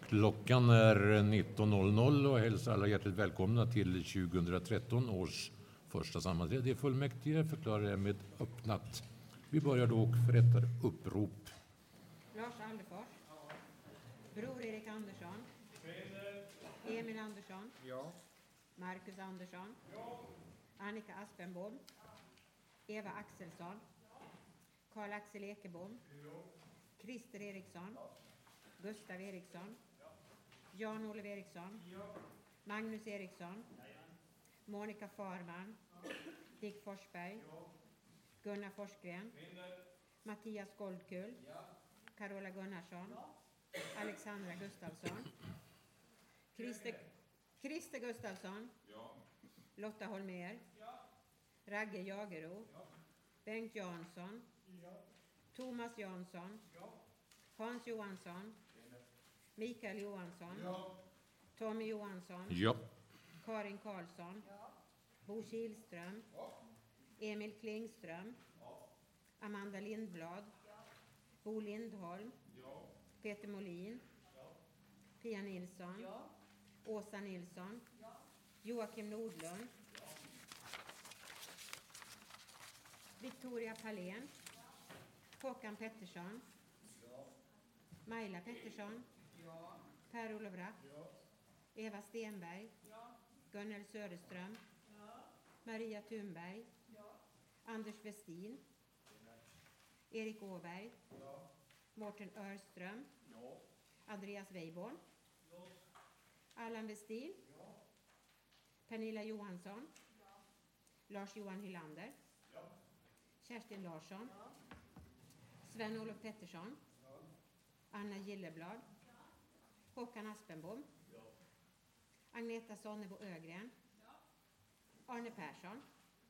Klockan är 19.00 och hälsar alla hjärtligt välkomna till 2013 års första sammanträde i fullmäktige. Förklarar jag med öppnat. Vi börjar då och förrättar upprop. Lars Anderfors. Bror Erik Andersson. Emil Andersson. Ja. Marcus Andersson. Ja. Annika Aspenbom. Eva Axelsson. Karl-Axel Ekebom. Christer Eriksson. Gustav Eriksson. Jan-Olof Eriksson. Magnus Eriksson. Monica Farman. Dick Forsberg. Gunnar Forsgren. Mattias Goldkull. Carola Gunnarsson. Alexandra Gustafsson. Christer Gustafsson. Lotta Holmer. Ragge Jagero. Bengt Jansson. Thomas Jansson. Hans Johansson. Mikael Johansson. Tommy Johansson. Ja. Karin Karlsson. Bo Kihlström. Emil Klingström. Amanda Lindblad. Bo Lindholm. Peter Molin. Pia Nilsson. Åsa Nilsson. Joakim Nordlund. Victoria Palén. Håkan Pettersson. Maila Pettersson. Per-Olof Rapp. Eva Stenberg. Gunnel Söderström. Maria Thunberg. Anders Westin. Erik Åberg. Mårten Örström. Andreas Weiborn. Allan Westin. Pernilla Johansson. Lars-Johan Hylander. Kerstin Larsson. Sven-Olof Pettersson. Anna Gilleblad. Håkan Aspenbom. Agneta Sonnebo Ögren. Arne Persson.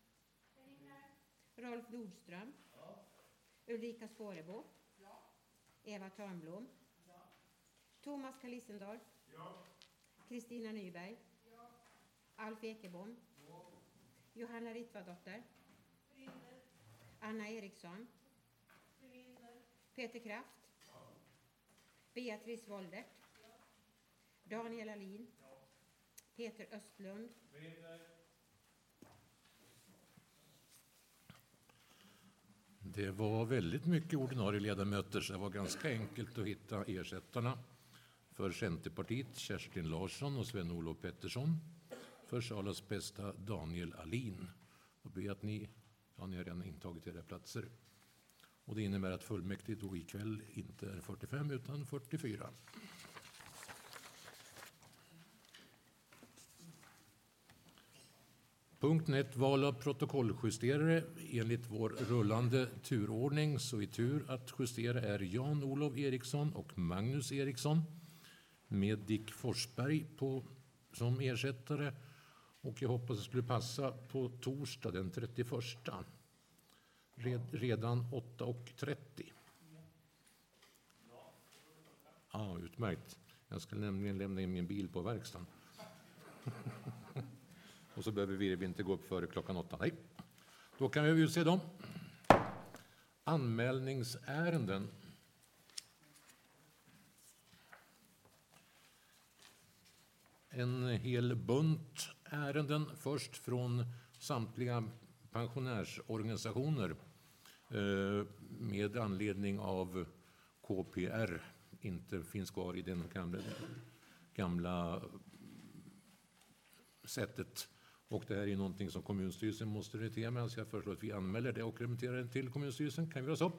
Rolf Nordström. Ulrika Skårebo. Eva Törnblom. Thomas Kalissendorf. Kristina Nyberg. Alf Ekebom. Johanna Ritvadotter. Anna Eriksson. Peter Kraft. Beatrice Woldert. Daniel Alin. Peter Östlund. Det var väldigt mycket ordinarie ledamöter, så det var ganska enkelt att hitta ersättarna. För Centerpartiet Kerstin Larsson och Sven-Olof Pettersson. För Salas bästa Daniel Alin. Och ber att ni har redan intagit era platser. Och det innebär att fullmäktige då ikväll inte är 45 utan 44. Punkt 1. Val av protokolljusterare. Enligt vår rullande turordning så är tur att justera är Jan-Olof Eriksson och Magnus Eriksson med Dick Forsberg som ersättare. Och jag hoppas det skulle passa på torsdag den 31. Redan 8:30. Ja, utmärkt. Jag ska nämligen lämna in min bil på verkstaden. Och så behöver vi inte gå upp före klockan 8. Nej. Då kan vi utse dem. Anmälningsärenden. En hel bunt ärenden. Först från samtliga pensionärsorganisationer med anledning av KPR inte finns kvar i den gamla sättet. Och det här är någonting som kommunstyrelsen måste remittera med, så jag föreslår att vi anmäler det och remitterar det till kommunstyrelsen. Kan vi göra så?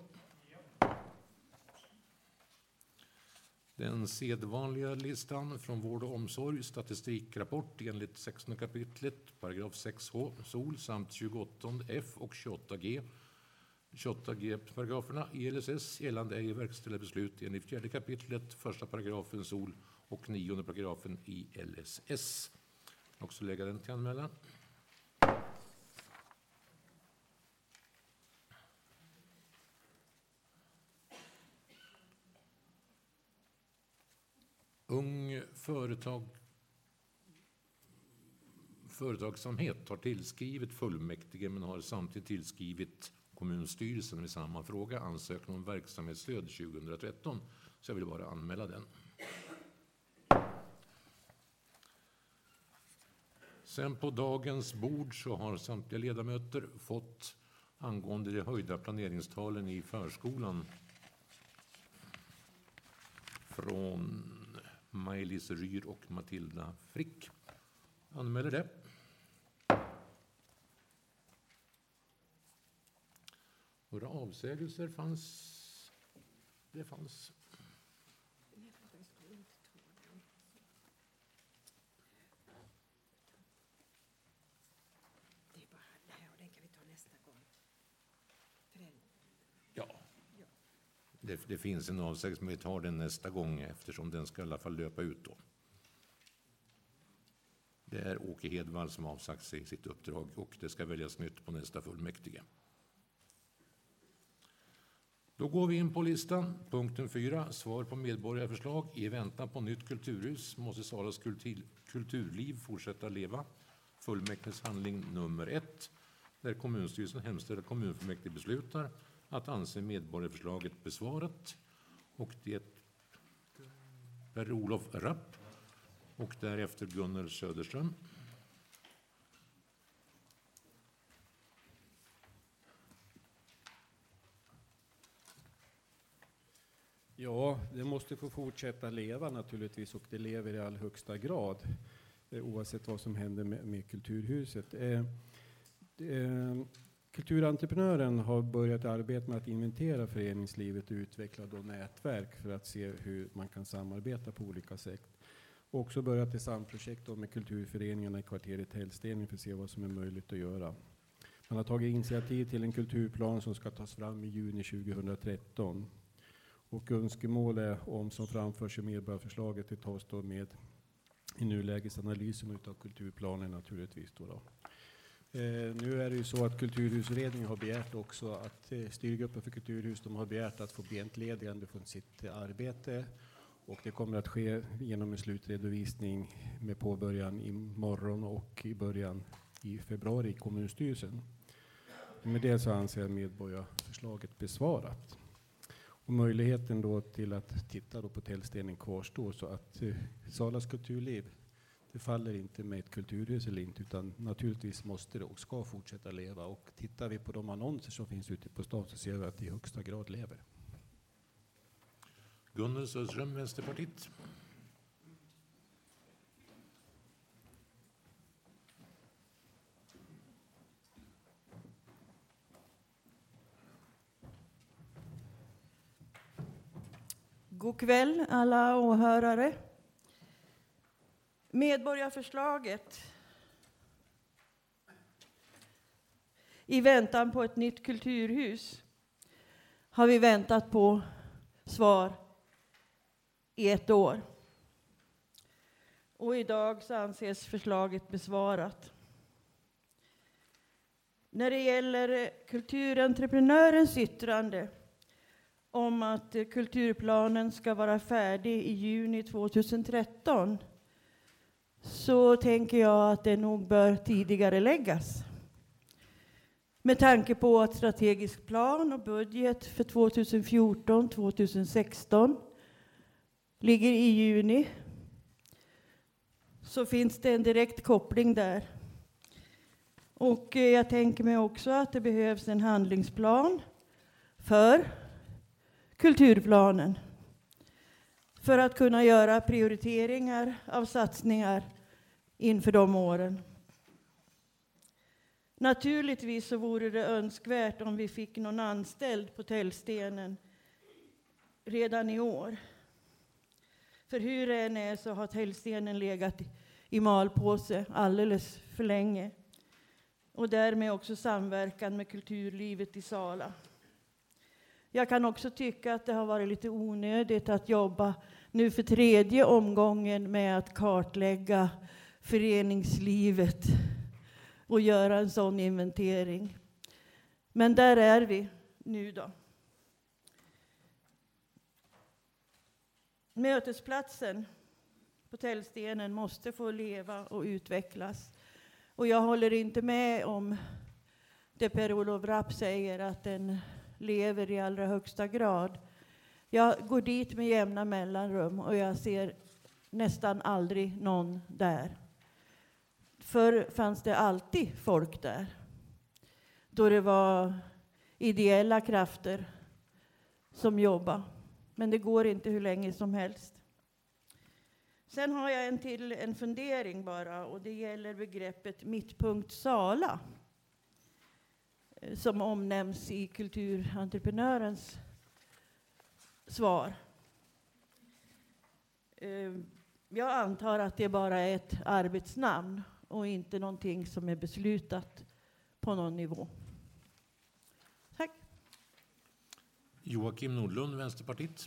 Den sedvanliga listan från vård och omsorg, statistikrapport enligt 16 kapitlet, paragraf 6h, SOL samt 28F och 28G. 28G-paragraferna i LSS gällande ej verkställda beslut enligt 4 kapitlet, första paragrafen SOL och 9:e paragrafen i LSS. Också lägga den till anmälan. Ung företagsamhet har tillskrivit fullmäktige men har samtidigt tillskrivit kommunstyrelsen med samma fråga, ansökan om verksamhetsstöd 2013. Så jag vill bara anmäla den. Sen på dagens bord så har samtliga ledamöter fått angående de höjda planeringstalen i förskolan från Maj-Lis Ryr och Matilda Frick. Anmäler det. Några avsägelser fanns. Det fanns. Det finns en avsägelse, men vi tar den nästa gång eftersom den ska i alla fall löpa ut då. Det är Åke Hedvall som avsagt sig sitt uppdrag och det ska väljas nytt på nästa fullmäktige. Då går vi in på listan. Punkten 4, svar på medborgarförslag. I väntan på nytt kulturhus måste Salas kulturliv fortsätta leva. Fullmäktiges handling nummer 1, där kommunstyrelsen hemställer kommunfullmäktige beslutar att anse medborgarförslaget besvarat. Och det Per-Olof Rapp och därefter Gunnel Söderström. Ja, det måste få fortsätta leva naturligtvis, och det lever i all högsta grad oavsett vad som händer med kulturhuset. Kulturentreprenören har börjat arbeta med att inventera föreningslivet och utveckla då nätverk för att se hur man kan samarbeta på olika sätt. Och också börjat ett samprojekt med kulturföreningarna i kvarteret Hällstenen för att se vad som är möjligt att göra. Man har tagit initiativ till en kulturplan som ska tas fram i juni 2013. Och önskemål om som framförs i medborgarförslaget, det tas då med i nulägesanalysen av kulturplanen naturligtvis då. Nu är det ju så att Kulturhusutredningen har begärt också att styrgruppen för kulturhus, de har begärt att få bli entledigande från sitt arbete, och det kommer att ske genom en slutredovisning med påbörjan imorgon och i början i februari i kommunstyrelsen. Med det så anser jag medborgarförslaget besvarat. Och möjligheten då till att titta då på Hällstenen kvarstår, så att Salas kulturliv, det faller inte med ett kulturhus eller inte, utan naturligtvis måste det och ska fortsätta leva. Och tittar vi på de annonser som finns ute på stan så ser vi att det i högsta grad lever. Gunnel Söderström, Vänsterpartiet. God kväll alla åhörare. Medborgarförslaget. I väntan på ett nytt kulturhus har vi väntat på svar i 1 år. Och idag så anses förslaget besvarat. När det gäller kulturentreprenörens yttrande om att kulturplanen ska vara färdig i juni 2013, så tänker jag att det nog bör tidigare läggas. Med tanke på att strategisk plan och budget för 2014-2016 ligger i juni, så finns det en direkt koppling där. Och jag tänker mig också att det behövs en handlingsplan för kulturplanen för att kunna göra prioriteringar av satsningar inför de åren. Naturligtvis så vore det önskvärt om vi fick någon anställd på Hällstenen redan i år. För hur det än är så har Hällstenen legat i malpåse alldeles för länge. Och därmed också samverkan med kulturlivet i Sala. Jag kan också tycka att det har varit lite onödigt att jobba nu för 3:e omgången med att kartlägga föreningslivet och göra en sån inventering. Men där är vi nu då. Mötesplatsen på Hällstenen måste få leva och utvecklas. Och jag håller inte med om det Per-Olof Rapp säger, att den lever i allra högsta grad. Jag går dit med jämna mellanrum och jag ser nästan aldrig någon där. Förr fanns det alltid folk där. Då det var ideella krafter som jobbade. Men det går inte hur länge som helst. Sen har jag en fundering bara, och det gäller begreppet Mittpunkt Sala. Som omnämns i Kulturentreprenörens svar. Jag antar att det bara är ett arbetsnamn och inte någonting som är beslutat på någon nivå. Tack. Joakim Nordlund, Vänsterpartiet.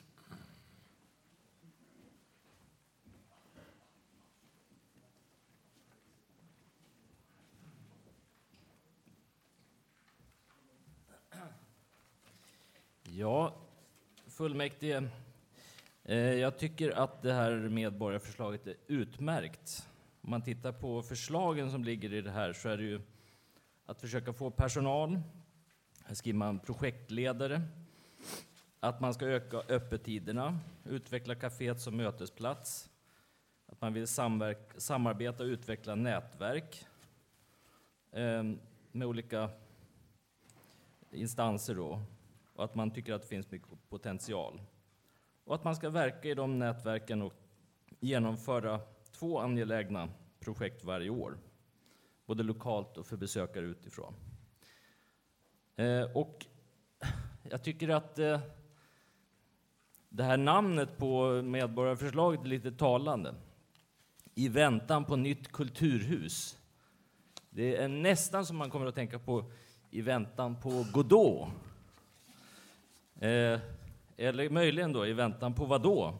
Ja, fullmäktige. Jag tycker att det här medborgarförslaget är utmärkt. Om man tittar på förslagen som ligger i det här så är det ju att försöka få personal. Här skriver man projektledare. Att man ska öka öppettiderna, utveckla kaféet som mötesplats. Att man vill samarbeta och utveckla nätverk med olika instanser då. Och att man tycker att det finns mycket potential. Och att man ska verka i de nätverken och genomföra 2 angelägna projekt varje år. Både lokalt och för besökare utifrån. Och jag tycker att det här namnet på medborgarförslaget är lite talande. I väntan på nytt kulturhus. Det är nästan som man kommer att tänka på i väntan på Godot. Eller möjligen då i väntan på vad då?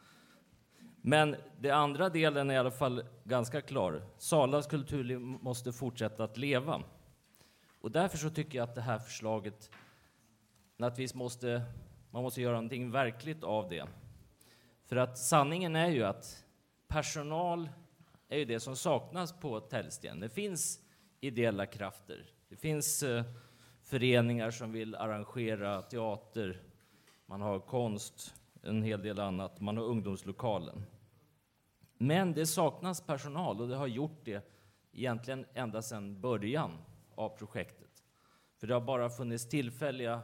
Men det andra delen är i alla fall ganska klar. Salas kulturliv måste fortsätta att leva. Och därför så tycker jag att det här förslaget naturligtvis man måste göra någonting verkligt av det. För att sanningen är ju att personal är ju det som saknas på Tällsten. Det finns ideella krafter. Det finns föreningar som vill arrangera teater. Man har konst, en hel del annat. Man har ungdomslokalen. Men det saknas personal och det har gjort det egentligen ända sedan början av projektet. För det har bara funnits tillfälliga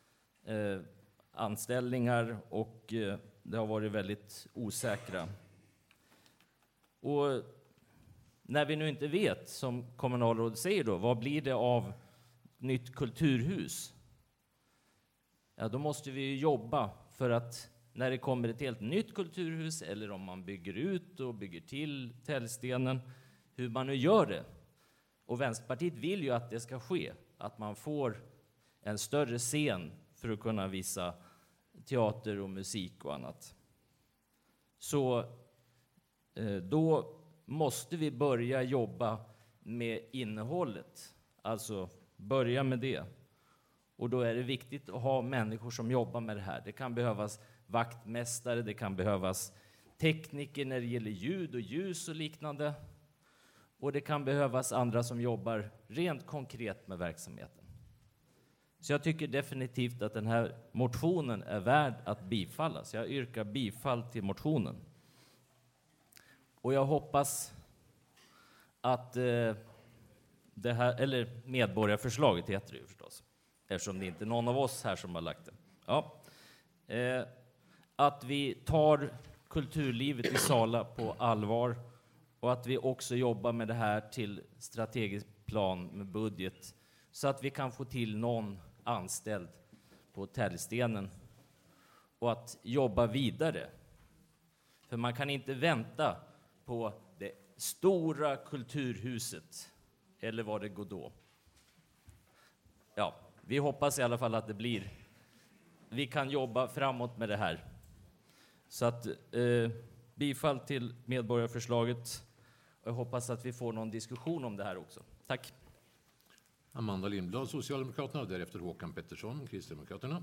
anställningar och det har varit väldigt osäkra. Och när vi nu inte vet, som kommunalrådet säger då, vad blir det av nytt kulturhus? Ja, då måste vi jobba för att när det kommer ett helt nytt kulturhus eller om man bygger ut och bygger till Tällstenen, hur man nu gör det. Och Vänsterpartiet vill ju att det ska ske, att man får en större scen för att kunna visa teater och musik och annat. Så då måste vi börja jobba med innehållet, alltså börja med det. Och då är det viktigt att ha människor som jobbar med det här. Det kan behövas vaktmästare, det kan behövas tekniker när det gäller ljud och ljus och liknande. Och det kan behövas andra som jobbar rent konkret med verksamheten. Så jag tycker definitivt att den här motionen är värd att bifallas. Jag yrkar bifall till motionen. Och jag hoppas att det här, eller medborgarförslaget heter det ju förstås. Eftersom det inte är någon av oss här som har lagt det. Ja. Att vi tar kulturlivet i Sala på allvar och att vi också jobbar med det här till strategisk plan med budget så att vi kan få till någon anställd på Tällstenen och att jobba vidare. För man kan inte vänta på det stora kulturhuset eller vad det går då. Ja, vi hoppas i alla fall att det blir. Vi kan jobba framåt med det här. Så att bifall till medborgarförslaget. Jag hoppas att vi får någon diskussion om det här också. Tack. Amanda Lindblad, Socialdemokraterna, och därefter Håkan Pettersson, Kristdemokraterna.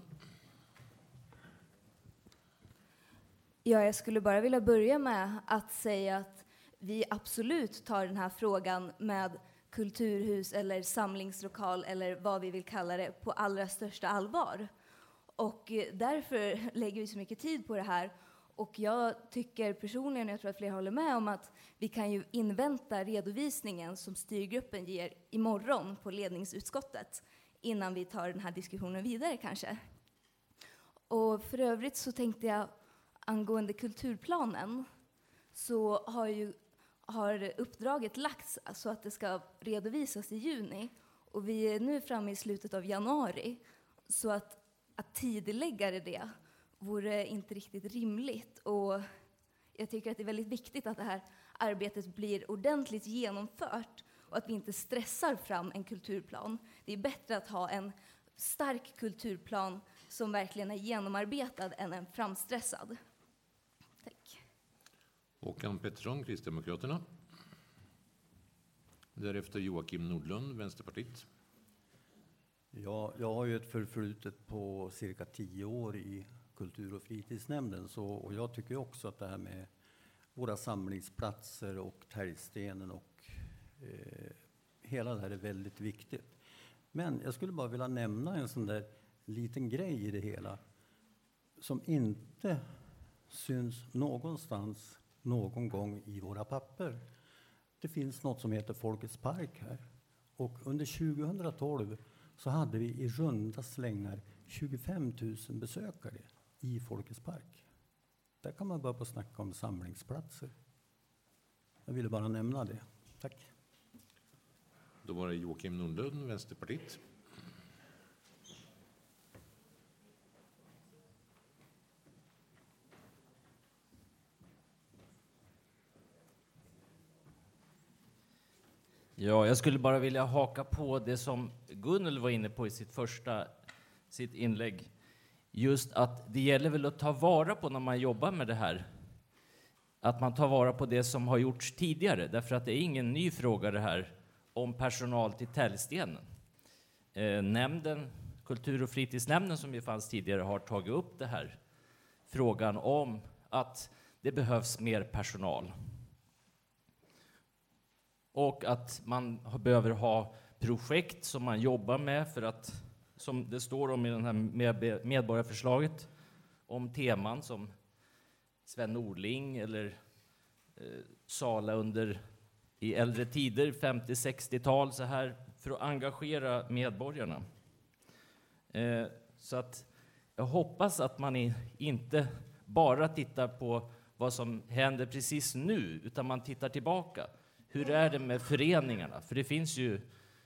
Ja, jag skulle bara vilja börja med att säga att vi absolut tar den här frågan med kulturhus eller samlingslokal eller vad vi vill kalla det på allra största allvar. Och därför lägger vi så mycket tid på det här. Och jag tycker personligen, jag tror att fler håller med om, att vi kan ju invänta redovisningen som styrgruppen ger imorgon på ledningsutskottet innan vi tar den här diskussionen vidare kanske. Och för övrigt så tänkte jag angående kulturplanen så har uppdraget lagts så att det ska redovisas i juni. Och vi är nu framme i slutet av januari. Så att tidigarelägga det vore inte riktigt rimligt. Och jag tycker att det är väldigt viktigt att det här arbetet blir ordentligt genomfört. Och att vi inte stressar fram en kulturplan. Det är bättre att ha en stark kulturplan som verkligen är genomarbetad än en framstressad. Tack. Håkan Pettersson, Kristdemokraterna. Därefter Joakim Nordlund, Vänsterpartiet. Ja, jag har ju ett förflutet på cirka 10 år i kultur- och fritidsnämnden. Och jag tycker också att det här med våra samlingsplatser och Täljstenen och hela det här är väldigt viktigt. Men jag skulle bara vilja nämna en sån där liten grej i det hela som inte syns någonstans någon gång i våra papper. Det finns något som heter Folkets park här. Och under 2012 så hade vi i runda slängar 25 000 besökare i Folkets park. Där kan man börja på snacka om samlingsplatser. Jag ville bara nämna det. Tack. Då var det Joakim Nordlund, Vänsterpartiet. Ja, jag skulle bara vilja haka på det som Gunnel var inne på i sitt inlägg. Just att det gäller väl att ta vara på när man jobbar med det här. Att man tar vara på det som har gjorts tidigare. Därför att det är ingen ny fråga det här om personal till Täljstenen. Nämnden, kultur- och fritidsnämnden som ju fanns tidigare har tagit upp det här. Frågan om att det behövs mer personal. Och att man behöver ha projekt som man jobbar med för att, som det står om i den här medborgarförslaget, om teman som Sven Norling eller Sala under i äldre tider, 50-60-tal, så här, för att engagera medborgarna. Så att jag hoppas att man inte bara tittar på vad som händer precis nu, utan man tittar tillbaka. Hur är det med föreningarna? För det finns ju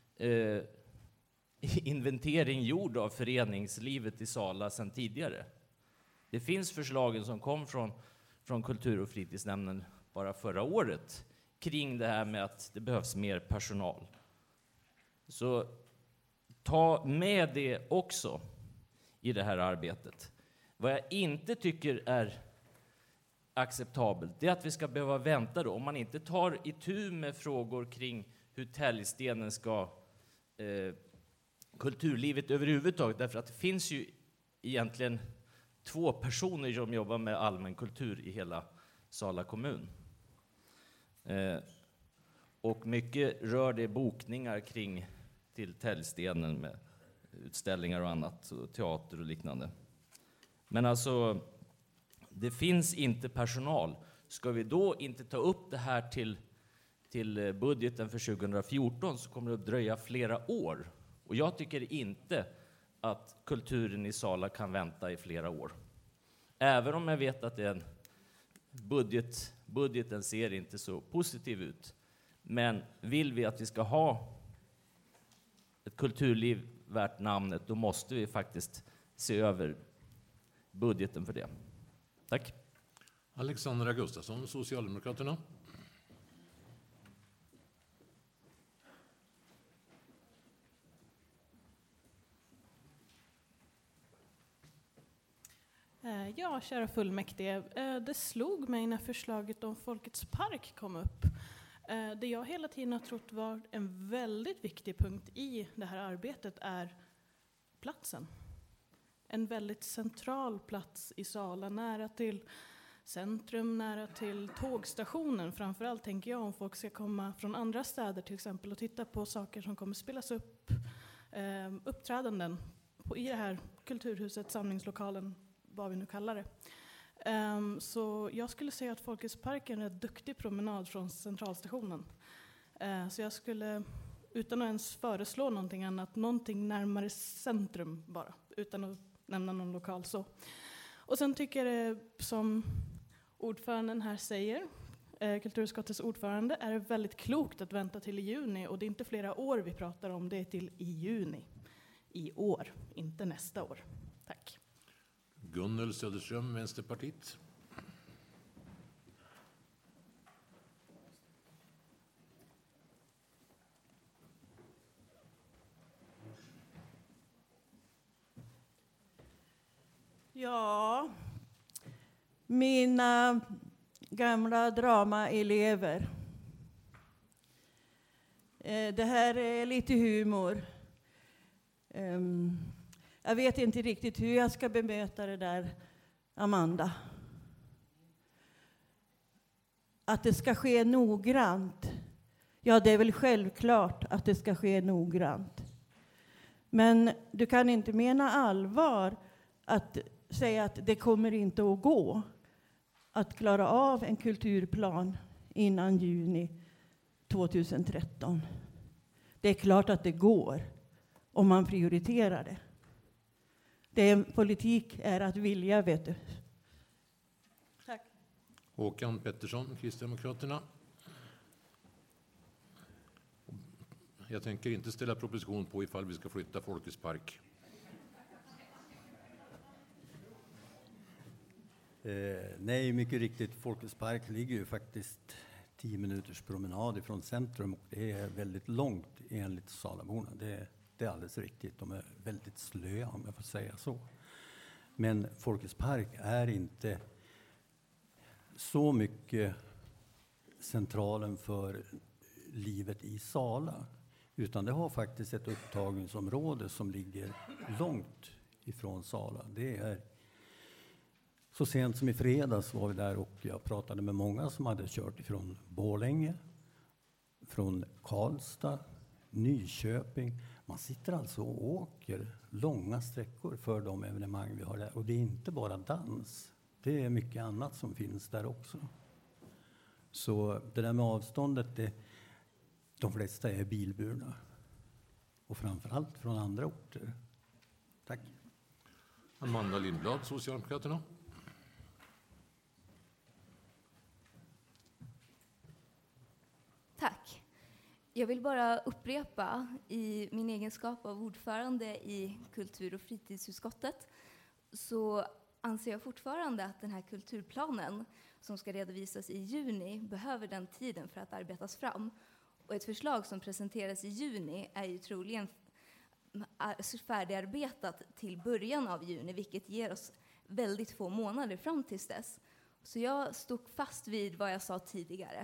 inventering gjord av föreningslivet i Sala sedan tidigare. Det finns förslagen som kom från kultur- och fritidsnämnden bara förra året kring det här med att det behövs mer personal. Så ta med det också i det här arbetet. Vad jag inte tycker är acceptabelt, det är att vi ska behöva vänta då. Om man inte tar itu med frågor kring hur Täljstenen ska kulturlivet överhuvudtaget, därför att det finns ju egentligen 2 personer som jobbar med allmän kultur i hela Sala kommun. Och mycket rör det bokningar kring till Täljstenen med utställningar och annat, och teater och liknande. Men alltså, det finns inte personal. Ska vi då inte ta upp det här till budgeten för 2014 så kommer det att dröja flera år. Och jag tycker inte att kulturen i Sala kan vänta i flera år. Även om jag vet att det är budgeten ser inte så positiv ut. Men vill vi att vi ska ha ett kulturliv värt namnet, då måste vi faktiskt se över budgeten för det. Tack. Alexandra Gustafsson, Socialdemokraterna. Ja, kära fullmäktige. Det slog mig när förslaget om Folkets park kom upp. Det jag hela tiden har trott var en väldigt viktig punkt i det här arbetet är platsen. En väldigt central plats i Sala, nära till centrum, nära till tågstationen. Framförallt tänker jag om folk ska komma från andra städer till exempel och titta på saker som kommer spelas upp, uppträdanden i det här kulturhuset, samlingslokalen, vad vi nu kallar det. Så jag skulle säga att Folkets park är en rätt duktig promenad från centralstationen. Så jag skulle, utan att ens föreslå någonting annat, någonting närmare centrum bara, utan att nämna någon lokal så. Och sen tycker jag det, som ordföranden här säger, kulturutskottets ordförande, är det väldigt klokt att vänta till i juni. Och det är inte flera år vi pratar om, det är till i juni. I år, inte nästa år. Tack. Gunnel Söderström, Vänsterpartiet. Ja, mina gamla dramaelever. Det här är lite humor. Jag vet inte riktigt hur jag ska bemöta det där, Amanda. Att det ska ske noggrant. Ja, det är väl självklart att det ska ske noggrant. Men du kan inte mena allvar att säga att det kommer inte att gå att klara av en kulturplan innan juni 2013. Det är klart att det går om man prioriterar det. Politik är att vilja, vet du. Tack. Håkan Pettersson, Kristdemokraterna. Jag tänker inte ställa proposition på ifall vi ska flytta Folkets park. Nej, mycket riktigt. Folkets park ligger ju faktiskt 10 minuters promenad ifrån centrum. Det är väldigt långt enligt Salaborna. Det är alldeles riktigt. De är väldigt slöa, om jag får säga så. Men Folkets park är inte så mycket centralen för livet i Sala. Utan det har faktiskt ett upptagningsområde som ligger långt ifrån Sala. Det är så sent som i fredags var vi där och jag pratade med många som hade kört ifrån Borlänge, från Karlstad, Nyköping. Man sitter alltså och åker långa sträckor för de evenemang vi har där. Och det är inte bara dans. Det är mycket annat som finns där också. Så det där med avståndet, de flesta är bilburna. Och framförallt från andra orter. Tack. Amanda Lindblad, Socialdemokraterna. Tack. Jag vill bara upprepa i min egenskap av ordförande i kultur- och fritidsutskottet så anser jag fortfarande att den här kulturplanen som ska redovisas i juni behöver den tiden för att arbetas fram. Och ett förslag som presenteras i juni är ju troligen färdigarbetat till början av juni, vilket ger oss väldigt få månader fram tills dess. Så jag stod fast vid vad jag sa tidigare.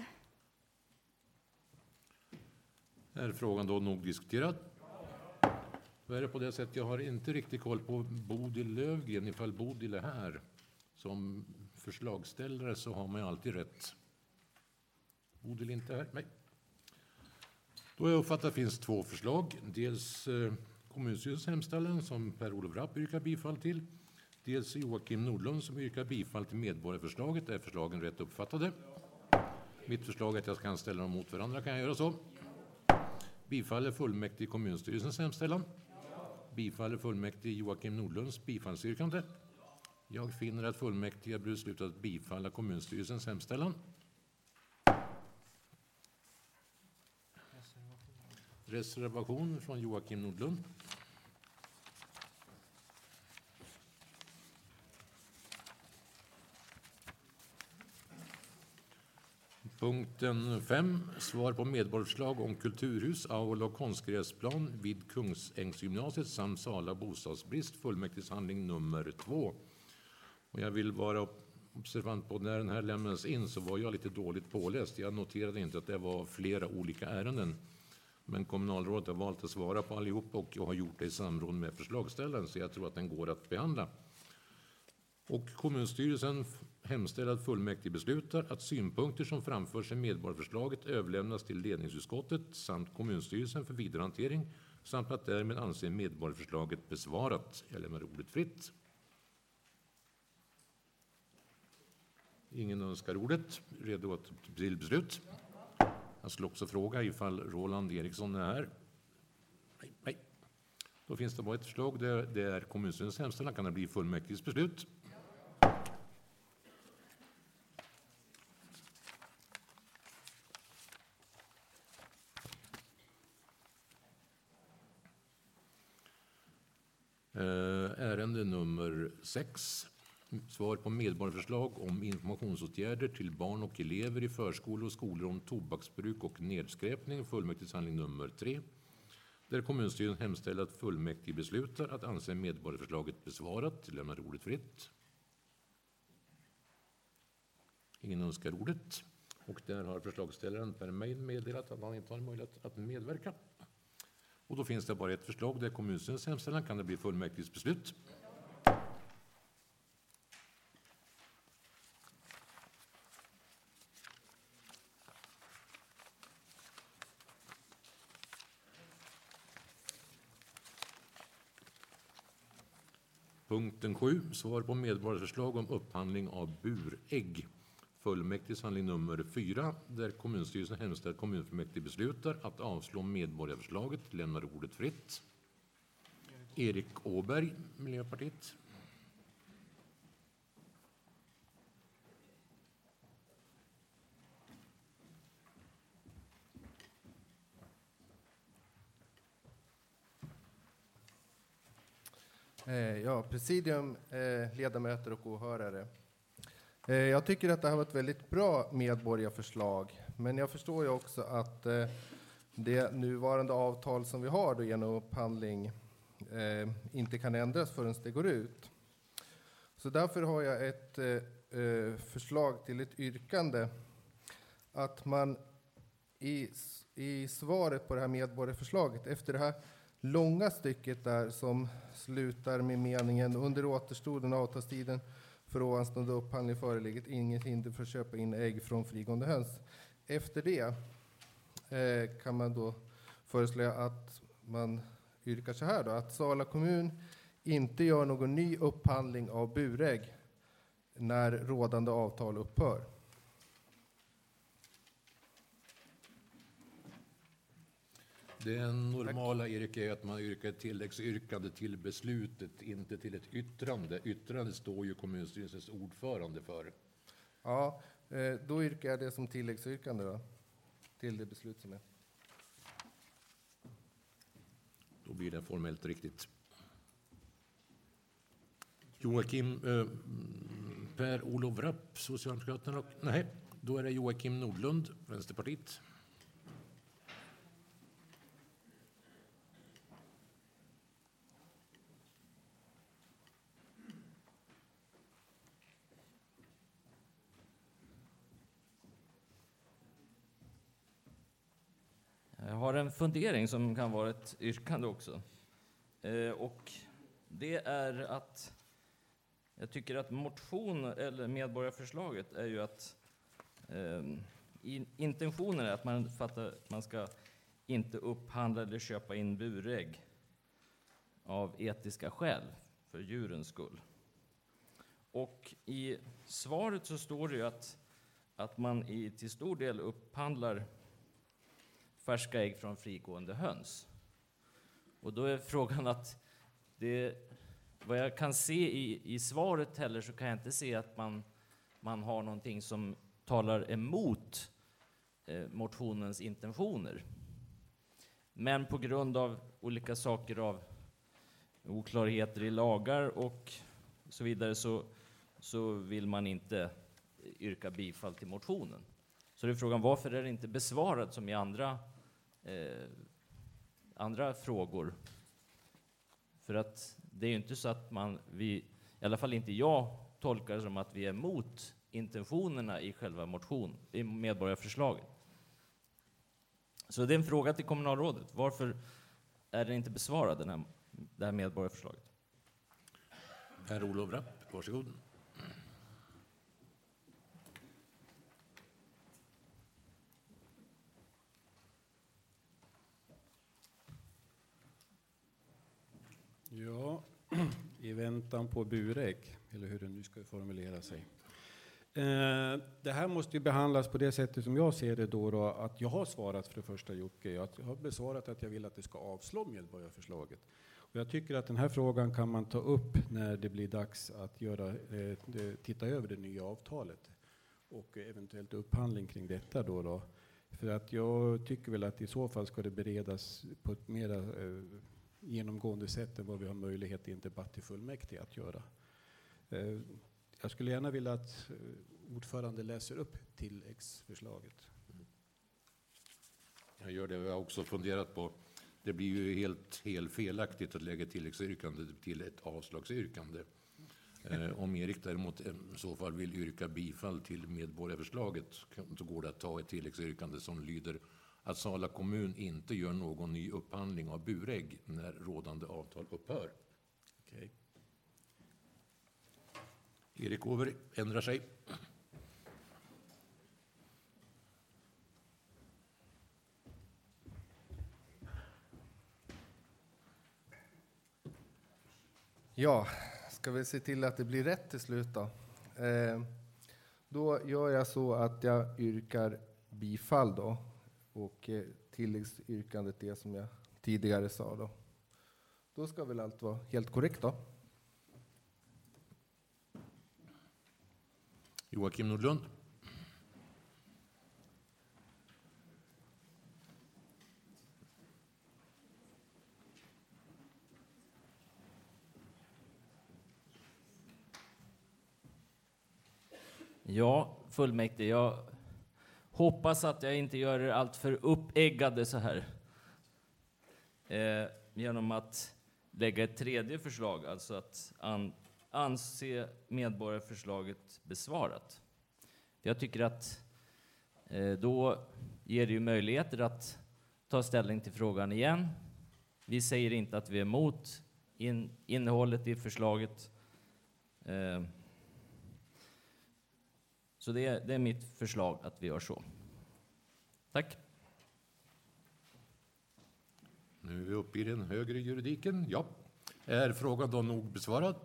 Är frågan då nog diskuterad? Då är det på det sättet, jag har inte riktigt koll på Bodil Lövgren, ifall Bodil är här. Som förslagsställare så har man ju alltid rätt. Bodil inte här? Nej. Då har jag uppfattat att det finns två förslag. Dels kommunstyrelsens hemställan som Per-Olof Rapp yrkar bifall till. Dels Joakim Nordlund som yrkar bifall till medborgarförslaget. Är förslagen rätt uppfattade? Mitt förslag är att jag kan ställa dem mot varandra. Kan jag göra så? Bifaller fullmäktige kommunstyrelsens hemställan? Bifaller fullmäktige Joakim Nordlunds bifallsyrkande? Jag finner att fullmäktige har beslutat att bifalla kommunstyrelsens hemställan. Reservation från Joakim Nordlund. Punkten 5. Svar på medborgarförslag om kulturhus, aula och konstgräsplan vid Kungsängsgymnasiet samt Sala bostadsbrist. Fullmäktigeshandling nummer 2. Och jag vill vara observant på när den här lämnades in så var jag lite dåligt påläst. Jag noterade inte att det var flera olika ärenden. Men kommunalrådet har valt att svara på allihop och jag har gjort det i samråd med förslagsställaren så jag tror att den går att behandla. Och kommunstyrelsen hemställer att fullmäktige beslutar att synpunkter som framförs i medborgarförslaget överlämnas till ledningsutskottet samt kommunstyrelsen för vidarehantering samt att därmed anse medborgarförslaget besvarat. Jag lämnar ordet fritt. Ingen önskar ordet. Redo till beslut? Jag skulle också fråga ifall Roland Eriksson är här. Nej. Då finns det bara ett förslag. Det är kommunstyrelsens hemställan. Kan det bli fullmäktiges beslut? Ärende nummer 6. Svar på medborgarförslag om informationsåtgärder till barn och elever i förskolor och skolor om tobaksbruk och nedskräpning. Fullmäktigehandling nummer 3. Där kommunstyrelsen hemställer att fullmäktige beslutar att anse medborgarförslaget besvarat. Lämnar ordet fritt. Ingen önskar ordet. Och där har förslagsställaren per mejl meddelat att han inte har möjlighet att medverka. Och då finns det bara ett förslag. Det är kommunstyrelsens hemställan. Kan det bli fullmäktiges beslut? Punkten 7. Svar på medborgarförslag om upphandling av burägg. Fullmäktiges handling nummer 4. Där kommunstyrelsen hemställer att kommunfullmäktige beslutar att avslå medborgarförslaget. Lämnar ordet fritt. Erik Åberg, Miljöpartiet. Ja, presidium, ledamöter och åhörare. Jag tycker att det här var ett väldigt bra medborgarförslag, men jag förstår ju också att det nuvarande avtal som vi har då genom upphandling inte kan ändras förrän det går ut. Så därför har jag ett förslag till ett yrkande att man i svaret på det här medborgarförslaget, efter det här långa stycket där som slutar med meningen under återstoden av avtalstiden för ovanstående upphandling föreligger inget hinder för att köpa in ägg från frigående höns. Efter det kan man då föreslå att man yrkar så här då, att Sala kommun inte gör någon ny upphandling av burägg när rådande avtal upphör. Det normala, Erik, är att man yrkar ett tilläggsyrkande till beslutet, inte till ett yttrande. Yttrandet står ju kommunstyrelsens ordförande för. Ja, då yrkar jag det som tilläggsyrkande då, till det beslut som är. Då blir det formellt riktigt. Joakim Per-Olof Rapp, Socialdemokraterna. Nej, då är det Joakim Nordlund, Vänsterpartiet. Jag har en fundering som kan vara ett yrkande också. Och det är att jag tycker att motion eller medborgarförslaget är ju att intentionen är att man ska inte upphandla eller köpa in burägg av etiska skäl för djurens skull. Och i svaret så står det ju att man till stor del upphandlar färska ägg från frigående höns. Och då är frågan att vad jag kan se i svaret heller, så kan jag inte se att man har någonting som talar emot motionens intentioner. Men på grund av olika saker, av oklarheter i lagar och så vidare, så vill man inte yrka bifall till motionen. Så det är frågan, varför är det inte besvarat som i andra frågor? För att det är ju inte så att i alla fall inte jag tolkar det som att vi är emot intentionerna i själva i medborgarförslaget. Så det är en fråga till kommunalrådet. Varför är det inte besvarad, det här medborgarförslaget? Per-Olof Rapp, varsågod. Ja, i väntan på burägg, eller hur det nu ska formulera sig. Det här måste ju behandlas på det sättet som jag ser det då att jag har svarat för det första, Jocke. Jag har besvarat att jag vill att det ska avslå medborgarförslaget. Och jag tycker att den här frågan kan man ta upp när det blir dags att titta över det nya avtalet och eventuellt upphandling kring detta då. För att jag tycker väl att i så fall ska det beredas på ett mer genomgående sätt än vad vi har möjlighet i en debatt i fullmäktige att göra. Jag skulle gärna vilja att ordförande läser upp tilläggsförslaget. Jag gör det. Jag har också funderat på. Det blir ju helt felaktigt att lägga tilläggsyrkande till ett avslagsyrkande. Om Erik däremot i så fall vill yrka bifall till medborgarförslaget så går det att ta ett tilläggsyrkande som lyder att Sala kommun inte gör någon ny upphandling av burägg när rådande avtal upphör. Okay. Erik Åberg ändrar sig. Ja, ska vi se till att det blir rätt till slut då? Då gör jag så att jag yrkar bifall då. Och tilläggsyrkandet det som jag tidigare sa då. Då ska väl allt vara helt korrekt då. Joakim Nordlund. Ja, fullmäktige. Jag hoppas att jag inte gör er allt för uppeggade så här. Genom att lägga ett tredje förslag, alltså att anse medborgarförslaget besvarat. Jag tycker att då ger det ju möjligheter att ta ställning till frågan igen. Vi säger inte att vi är emot innehållet i förslaget. Så det är mitt förslag att vi gör så. Tack. Nu är vi uppe i den högre juridiken. Ja. Är frågan då nog besvarad?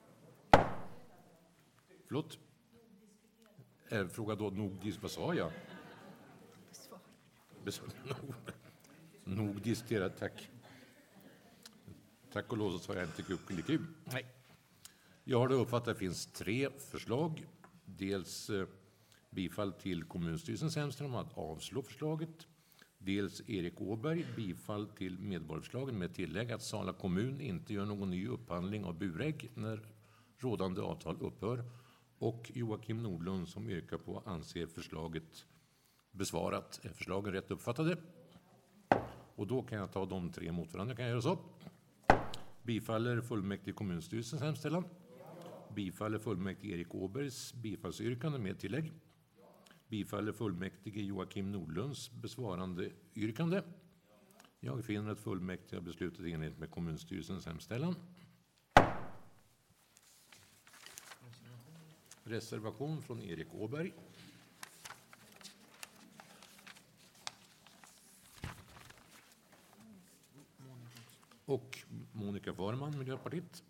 Förlåt? Är frågan då nog vad sa jag? Nog diskuterad, tack. Tack och lov så sa jag inte kuckeliku. Nej. Jag har då uppfattat att det finns 3 förslag. Dels bifall till kommunstyrelsens hemställan om att avslå förslaget. Dels Erik Åberg bifall till medborgarförslagen med tillägg att Sala kommun inte gör någon ny upphandling av burägg när rådande avtal upphör. Och Joakim Nordlund som yrkar på anser förslaget besvarat. Är förslagen rätt uppfattade? Och då kan jag ta de 3 mot varandra. Kan jag göra så? Bifaller fullmäktige kommunstyrelsens hemställan. Bifaller fullmäktige Erik Åbergs bifallsyrkande med tillägg. Bifaller fullmäktige Joakim Nordlunds besvarande yrkande. Jag finner att fullmäktige har beslutat i enlighet med kommunstyrelsens hemställan. Reservation från Erik Åberg. Och Monica Farman, Miljöpartiet.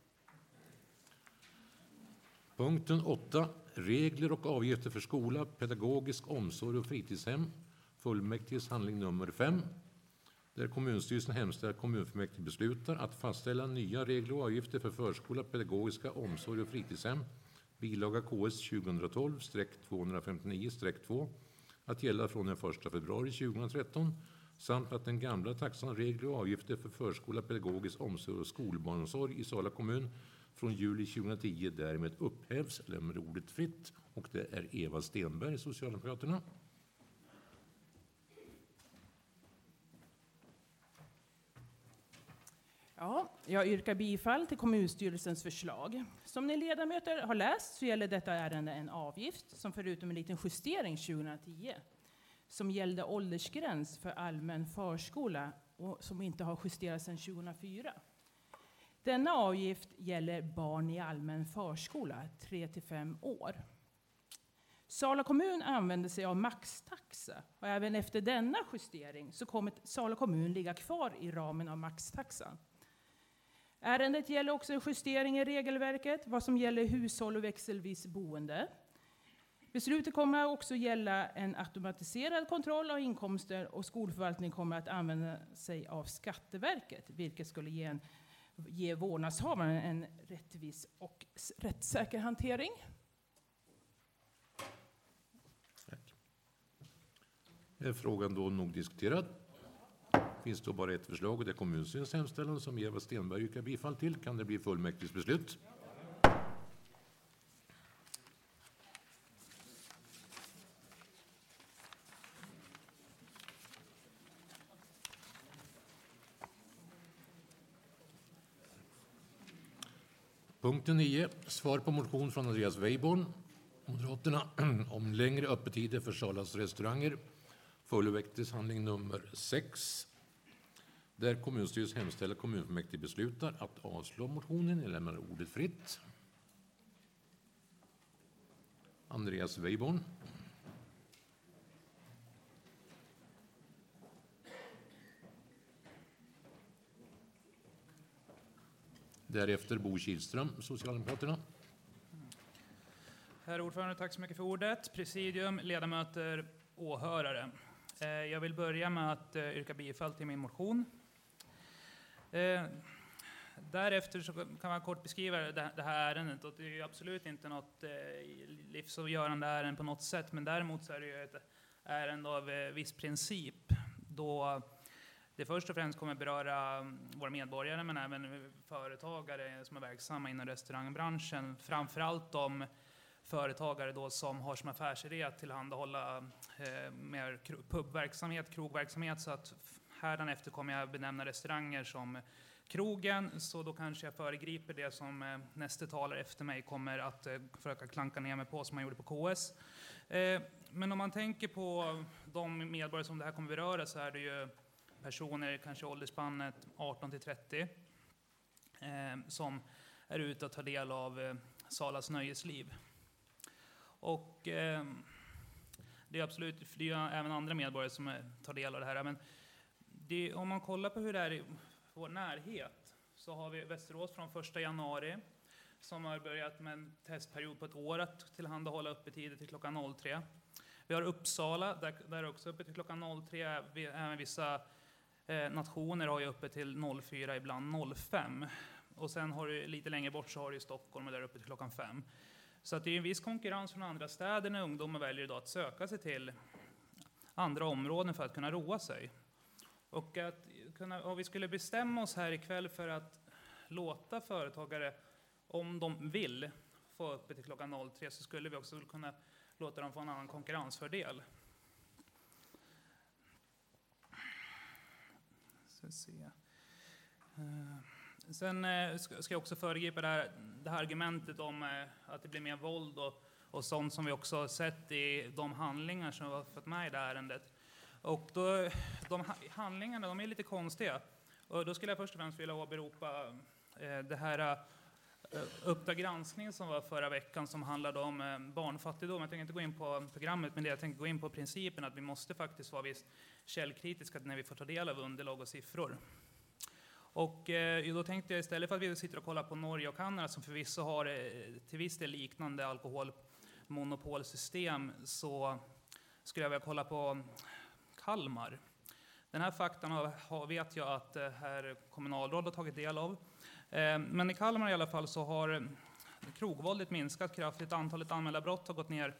Punkten 8. Regler och avgifter för skola, pedagogisk omsorg och fritidshem. Fullmäktiges handling nummer 5. Där kommunstyrelsen hemställer att kommunfullmäktige beslutar att fastställa nya regler och avgifter för förskola, pedagogiska omsorg och fritidshem. Bilaga KS 2012-259-2. Att gälla från den 1 februari 2013. Samt att den gamla taxan regler och avgifter för förskola, pedagogisk omsorg och skolbarnomsorg i Sala kommun från juli 2010 därmed upphävs. Lämnar ordet fritt. Och det är Eva Stenberg, Socialdemokraterna. Ja, jag yrkar bifall till kommunstyrelsens förslag. Som ni ledamöter har läst så gäller detta ärende en avgift som förutom en liten justering 2010 som gällde åldersgräns för allmän förskola och som inte har justerats sedan 2004. Denna avgift gäller barn i allmän förskola 3-5 år. Sala kommun använder sig av maxtaxa och även efter denna justering så kommer Sala kommun ligga kvar i ramen av maxtaxan. Ärendet gäller också en justering i regelverket vad som gäller hushåll och växelvis boende. Beslutet kommer också gälla en automatiserad kontroll av inkomster och skolförvaltningen kommer att använda sig av Skatteverket, vilket skulle ge vårdnadshavaren en rättvis och rättssäker hantering. Är frågan då nog diskuterad? Finns då bara ett förslag och det är kommunstyrelsens hemställan som Eva Stenberg yrkar bifall till. Kan det bli fullmäktiges beslut? Punkten 9. Svar på motion från Andreas Weiborn, Moderaterna, om längre öppettider för Salas restauranger. Fullmäktigeshandling nummer 6. Där kommunstyrelsen hemställer kommunfullmäktige beslutar att avslå motionen eller lämnar ordet fritt. Andreas Weiborn. Därefter Bo Kihlström, Socialdemokraterna. Herr ordförande, tack så mycket för ordet. Presidium, ledamöter, åhörare. Jag vill börja med att yrka bifall till min motion. Därefter så kan man kort beskriva det här ärendet. Och det är ju absolut inte något livsavgörande ärende på något sätt. Men däremot så är det ju ett ärende av viss princip. Då det först och främst kommer beröra våra medborgare men även företagare som är verksamma inom restaurangbranschen. Framförallt de företagare då som har som affärsidé att tillhandahålla mer pubverksamhet, krogverksamhet. Så att hädanefter kommer jag benämna restauranger som krogen. Så då kanske jag föregriper det som nästa talare efter mig kommer att försöka klanka ner mig på som man gjorde på KS. Men om man tänker på de medborgare som det här kommer beröra så är det ju personer kanske i åldersspannet 18 till 30 som är ute och tar del av Salas nöjesliv. Och det är absolut, det är även andra medborgare som tar del av det här. Men om man kollar på hur det är i vår närhet så har vi Västerås från 1 januari som har börjat med en testperiod på ett år att tillhandahålla öppettider till klockan 03. Vi har Uppsala, där också uppe till klockan 03. Även vissa nationer har ju uppe till 04, ibland 05. Och sen har du lite längre bort så har du Stockholm och där uppe till klockan 5. Så att det är en viss konkurrens från andra städer när ungdomar väljer idag att söka sig till andra områden för att kunna roa sig. Och om vi skulle bestämma oss här ikväll för att låta företagare, om de vill, få uppe till klockan 03 så skulle vi också kunna låta dem få en annan konkurrensfördel. Sen ska jag också föregripa det här argumentet om att det blir mer våld och sånt som vi också har sett i de handlingar som vi har fått med i det här ärendet. Och då, de handlingarna de är lite konstiga. Och då skulle jag först och främst vilja åberopa det här Uppdrag granskning som var förra veckan som handlade om barnfattigdom. Jag tänker inte gå in på programmet, men jag tänker gå in på principen att vi måste faktiskt vara visst källkritiska när vi får ta del av underlag och siffror. Och då tänkte jag istället för att vi sitter och kollar på Norge och Kanada som förvisso har till viss del liknande alkoholmonopolsystem så skulle jag vilja kolla på Kalmar. Den här faktan vet jag att herr kommunalråd har tagit del av. Men i Kalmar i alla fall så har krogvåldet minskat kraftigt. Antalet anmälda brott har gått ner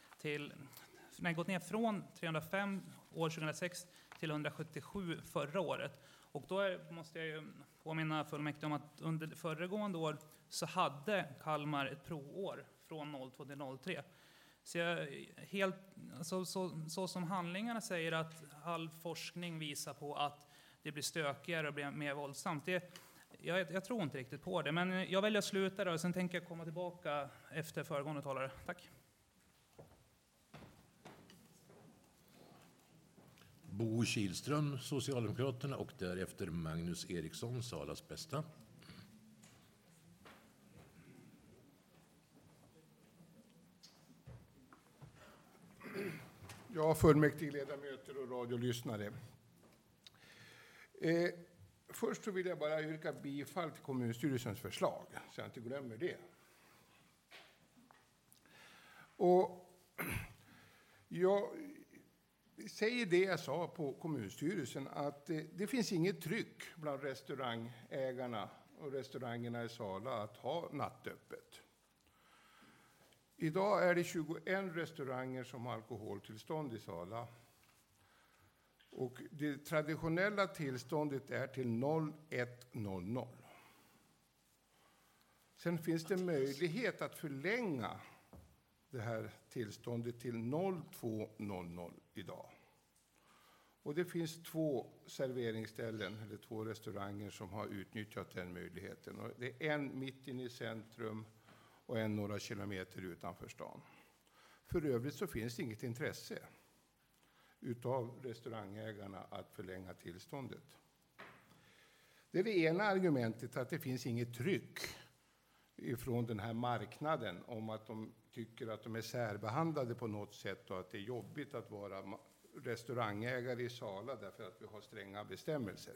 från 305 år 2006 till 177 förra året. Och då måste jag ju påminna fullmäktige om att under föregående år så hade Kalmar ett provår från 02 till 03. Så som handlingarna säger att all forskning visar på att det blir stökigare och blir mer våldsamt. Jag tror inte riktigt på det, men jag väljer att sluta där och sen tänker jag komma tillbaka efter föregående talare. Tack. Bo Kihlström, Socialdemokraterna, och därefter Magnus Eriksson, Salas bästa. Ja, fullmäktigeledamöter och radiolyssnare. Först så vill jag bara yrka bifall till kommunstyrelsens förslag, så jag inte glömmer det. Och Jag säger det jag sa på kommunstyrelsen, att det finns inget tryck bland restaurangägarna och restaurangerna i Sala att ha nattöppet. Idag är det 21 restauranger som har alkoholtillstånd i Sala. Och det traditionella tillståndet är till 01.00. Sen finns det möjlighet att förlänga det här tillståndet till 02.00 idag. Och det finns 2 serveringsställen, eller 2 restauranger som har utnyttjat den möjligheten. Och det är en mitt inne i centrum och en några kilometer utanför stan. För övrigt så finns det inget intresse utav restaurangägarna att förlänga tillståndet. Det är det ena argumentet, att det finns inget tryck ifrån den här marknaden om att de tycker att de är särbehandlade på något sätt och att det är jobbigt att vara restaurangägare i Sala därför att vi har stränga bestämmelser.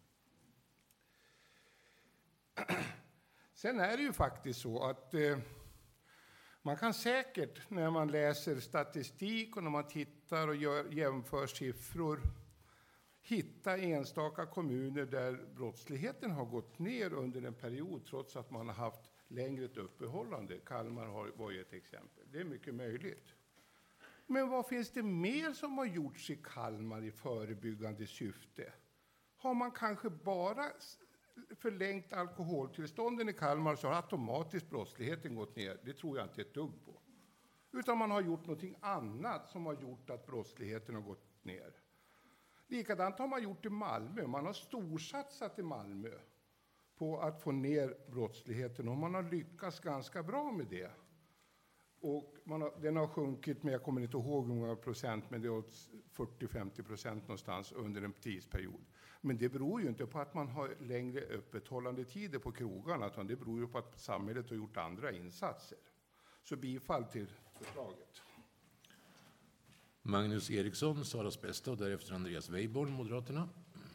Sen är det ju faktiskt så att man kan säkert, när man läser statistik och när man tittar och jämför siffror, hitta enstaka kommuner där brottsligheten har gått ner under en period trots att man har haft längre uppehållande. Kalmar var ju ett exempel. Det är mycket möjligt. Men vad finns det mer som har gjorts i Kalmar i förebyggande syfte? Har man kanske bara förlängt alkoholtillstånden i Kalmar så har automatiskt brottsligheten gått ner? Det tror jag inte ett dugg på. Utan man har gjort någonting annat som har gjort att brottsligheten har gått ner. Likadant har man gjort i Malmö. Man har storsatsat i Malmö på att få ner brottsligheten och man har lyckats ganska bra med det. Och den har sjunkit med, jag kommer inte ihåg hur många procent, men det är 40-50% någonstans under en tidsperiod. Men det beror ju inte på att man har längre öppethållande tider på krogarna, utan det beror ju på att samhället har gjort andra insatser. Så bifall till förslaget. Magnus Eriksson, Salas bästa, och därefter Andreas Weiborn, Moderaterna.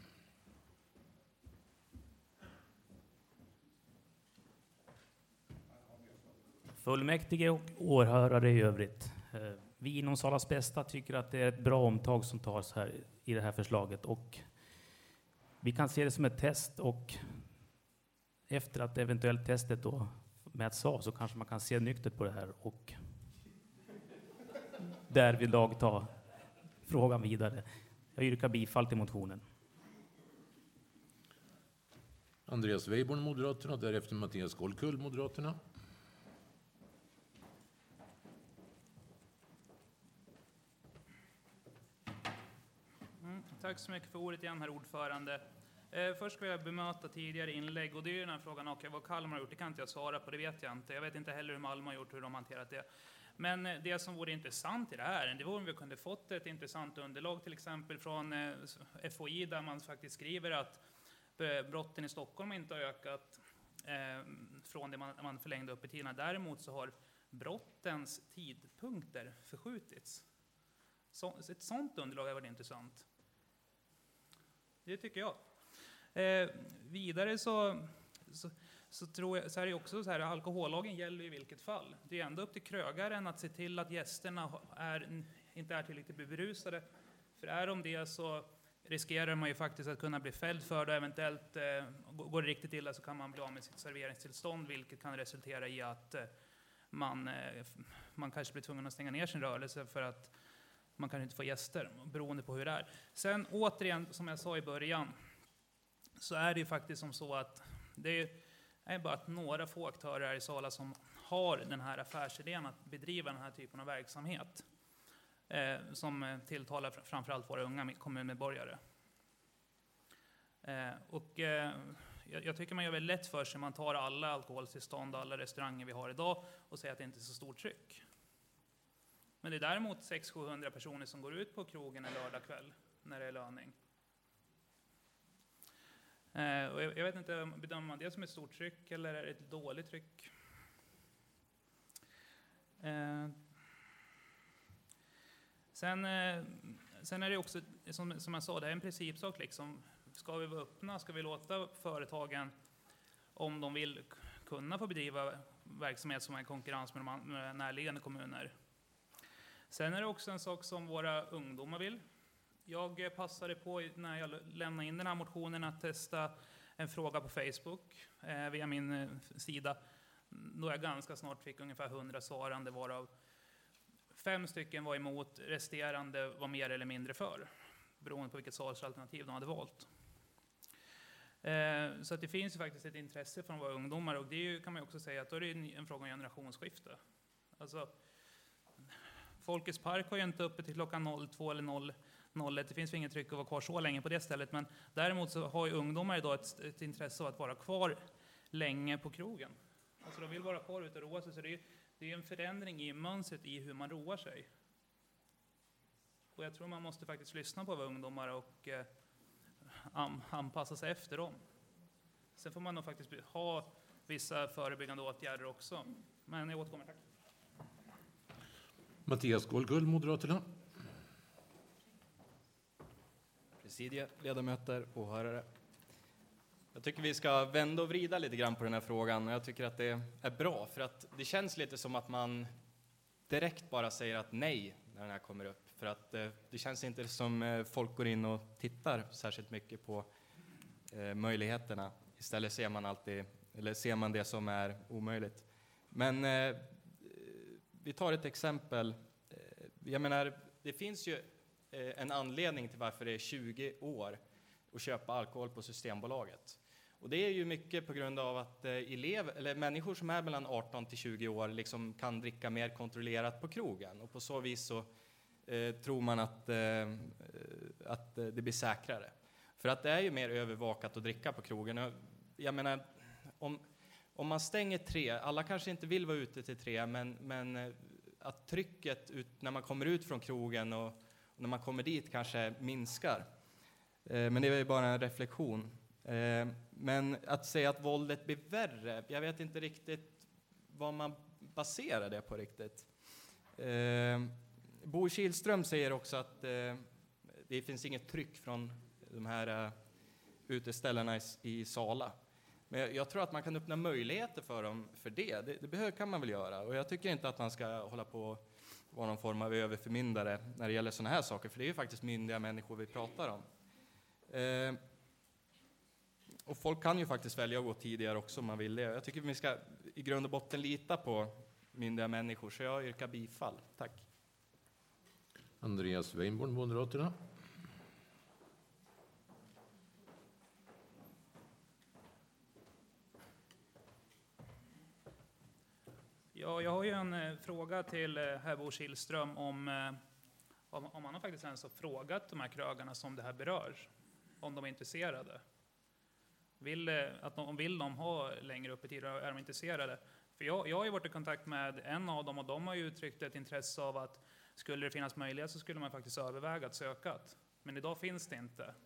Fullmäktige och åhörare i övrigt. Vi inom Salas bästa tycker att det är ett bra omtag som tas här i det här förslaget. Och vi kan se det som ett test, och efter att eventuellt testet då mäts av så kanske man kan se nyktert på det här och därvidlag ta frågan vidare. Jag yrkar bifall till motionen. Andreas Weiborn, Moderaterna, och därefter Mattias Golkull, Moderaterna. Tack så mycket för ordet igen, herr ordförande. Först vill jag bemöta tidigare inlägg, och det är ju den här frågan, vad Kalmar har gjort, det kan inte jag svara på, det vet jag inte. Jag vet inte heller hur Malmö har gjort, hur de har hanterat det. Men det som vore intressant i det här, det vore om vi kunde fått ett intressant underlag, till exempel från FOI, där man faktiskt skriver att brotten i Stockholm inte har ökat från det man förlängde upp i tiderna. Däremot så har brottens tidpunkter förskjutits. Ett sånt underlag har varit intressant. Det tycker jag. Vidare så tror jag, så är det också så här, alkohollagen gäller i vilket fall. Det är ändå upp till krögaren att se till att gästerna inte är tillräckligt berusade. För är de det så riskerar man ju faktiskt att kunna bli fälld för det. Eventuellt går det riktigt illa så kan man bli av med sitt serveringstillstånd, vilket kan resultera i att man kanske blir tvungen att stänga ner sin rörelse för att man kan inte få gäster, beroende på hur det är. Sen återigen, som jag sa i början, så är det ju faktiskt som så att det är bara att några få aktörer här i Sala som har den här affärsidén att bedriva den här typen av verksamhet. Som tilltalar framförallt våra unga kommunmedborgare. Jag tycker man gör väl lätt för sig, man tar alla alkoholtillstånd och alla restauranger vi har idag och säger att det inte är så stort tryck. Men det är däremot 600-700 personer som går ut på krogen en lördag kväll när det är löning. Och jag vet inte, bedömer man det som ett stort tryck eller är det ett dåligt tryck? Sen är det också, som jag sa, det är en principsak liksom. Ska vi vara öppna, ska vi låta företagen, om de vill, kunna få bedriva verksamhet som är i konkurrens med de närliggande kommuner? Sen är det också en sak som våra ungdomar vill. Jag passade på när jag lämnade in den här motionen att testa en fråga på Facebook via min sida. Då jag ganska snart fick ungefär 100 svarande, varav 5 stycken var emot, resterande var mer eller mindre för, beroende på vilket svarsalternativ de hade valt. Så att det finns ju faktiskt ett intresse från våra ungdomar, och det är ju, kan man ju också säga att då är det en fråga om generationsskifte. Alltså, Folkets park har ju inte uppe till klockan 02 eller 01. Det finns ju inget tryck att vara kvar så länge på det stället, men däremot så har ju ungdomar idag ett intresse av att vara kvar länge på krogen. Alltså de vill vara kvar ute och roa sig, så det är en förändring i mönstret i hur man roar sig. Och jag tror man måste faktiskt lyssna på våra ungdomar och anpassa sig efter dem. Sen får man nog faktiskt ha vissa förebyggande åtgärder också. Men jag återkommer, tack. Mattias Gålgull, Moderaterna. Presidie, ledamöter, åhörare. Jag tycker vi ska vända och vrida lite grann på den här frågan. Jag tycker att det är bra, för att det känns lite som att man direkt bara säger att nej när den här kommer upp. För att det känns inte som folk går in och tittar särskilt mycket på möjligheterna. Istället ser man det som är omöjligt. Men vi tar ett exempel. Jag menar, det finns ju en anledning till varför det är 20 år att köpa alkohol på Systembolaget. Och det är ju mycket på grund av att människor som är mellan 18 till 20 år liksom kan dricka mer kontrollerat på krogen. Och på så vis så tror man att det blir säkrare. För att det är ju mer övervakat att dricka på krogen. Jag menar, om man stänger 3, alla kanske inte vill vara ute till 3, men att trycket när man kommer ut från krogen och när man kommer dit kanske minskar. Men det är ju bara en reflektion. Men att säga att våldet blir värre, jag vet inte riktigt vad man baserar det på riktigt. Bo Kihlström säger också att det finns inget tryck från de här uteställena i Sala. Men jag tror att man kan öppna möjligheter för dem för det. Det kan man väl göra. Och jag tycker inte att man ska hålla på och vara någon form av överförmyndare när det gäller sådana här saker. För det är ju faktiskt myndiga människor vi pratar om. Och folk kan ju faktiskt välja att gå tidigare också om man vill det. Jag tycker vi ska i grund och botten lita på myndiga människor. Så jag yrkar bifall. Tack. Andreas Weinborn, Moderaterna. Ja, jag har ju en fråga till herr Bo Kihlström om han har faktiskt ens har frågat de här krögarna som det här berör, om de är intresserade. Vill de ha längre öppettider, är de intresserade? För jag har ju varit i kontakt med en av dem, och de har ju uttryckt ett intresse av att skulle det finnas möjlighet så skulle man faktiskt överväga att söka. Men idag finns det inte.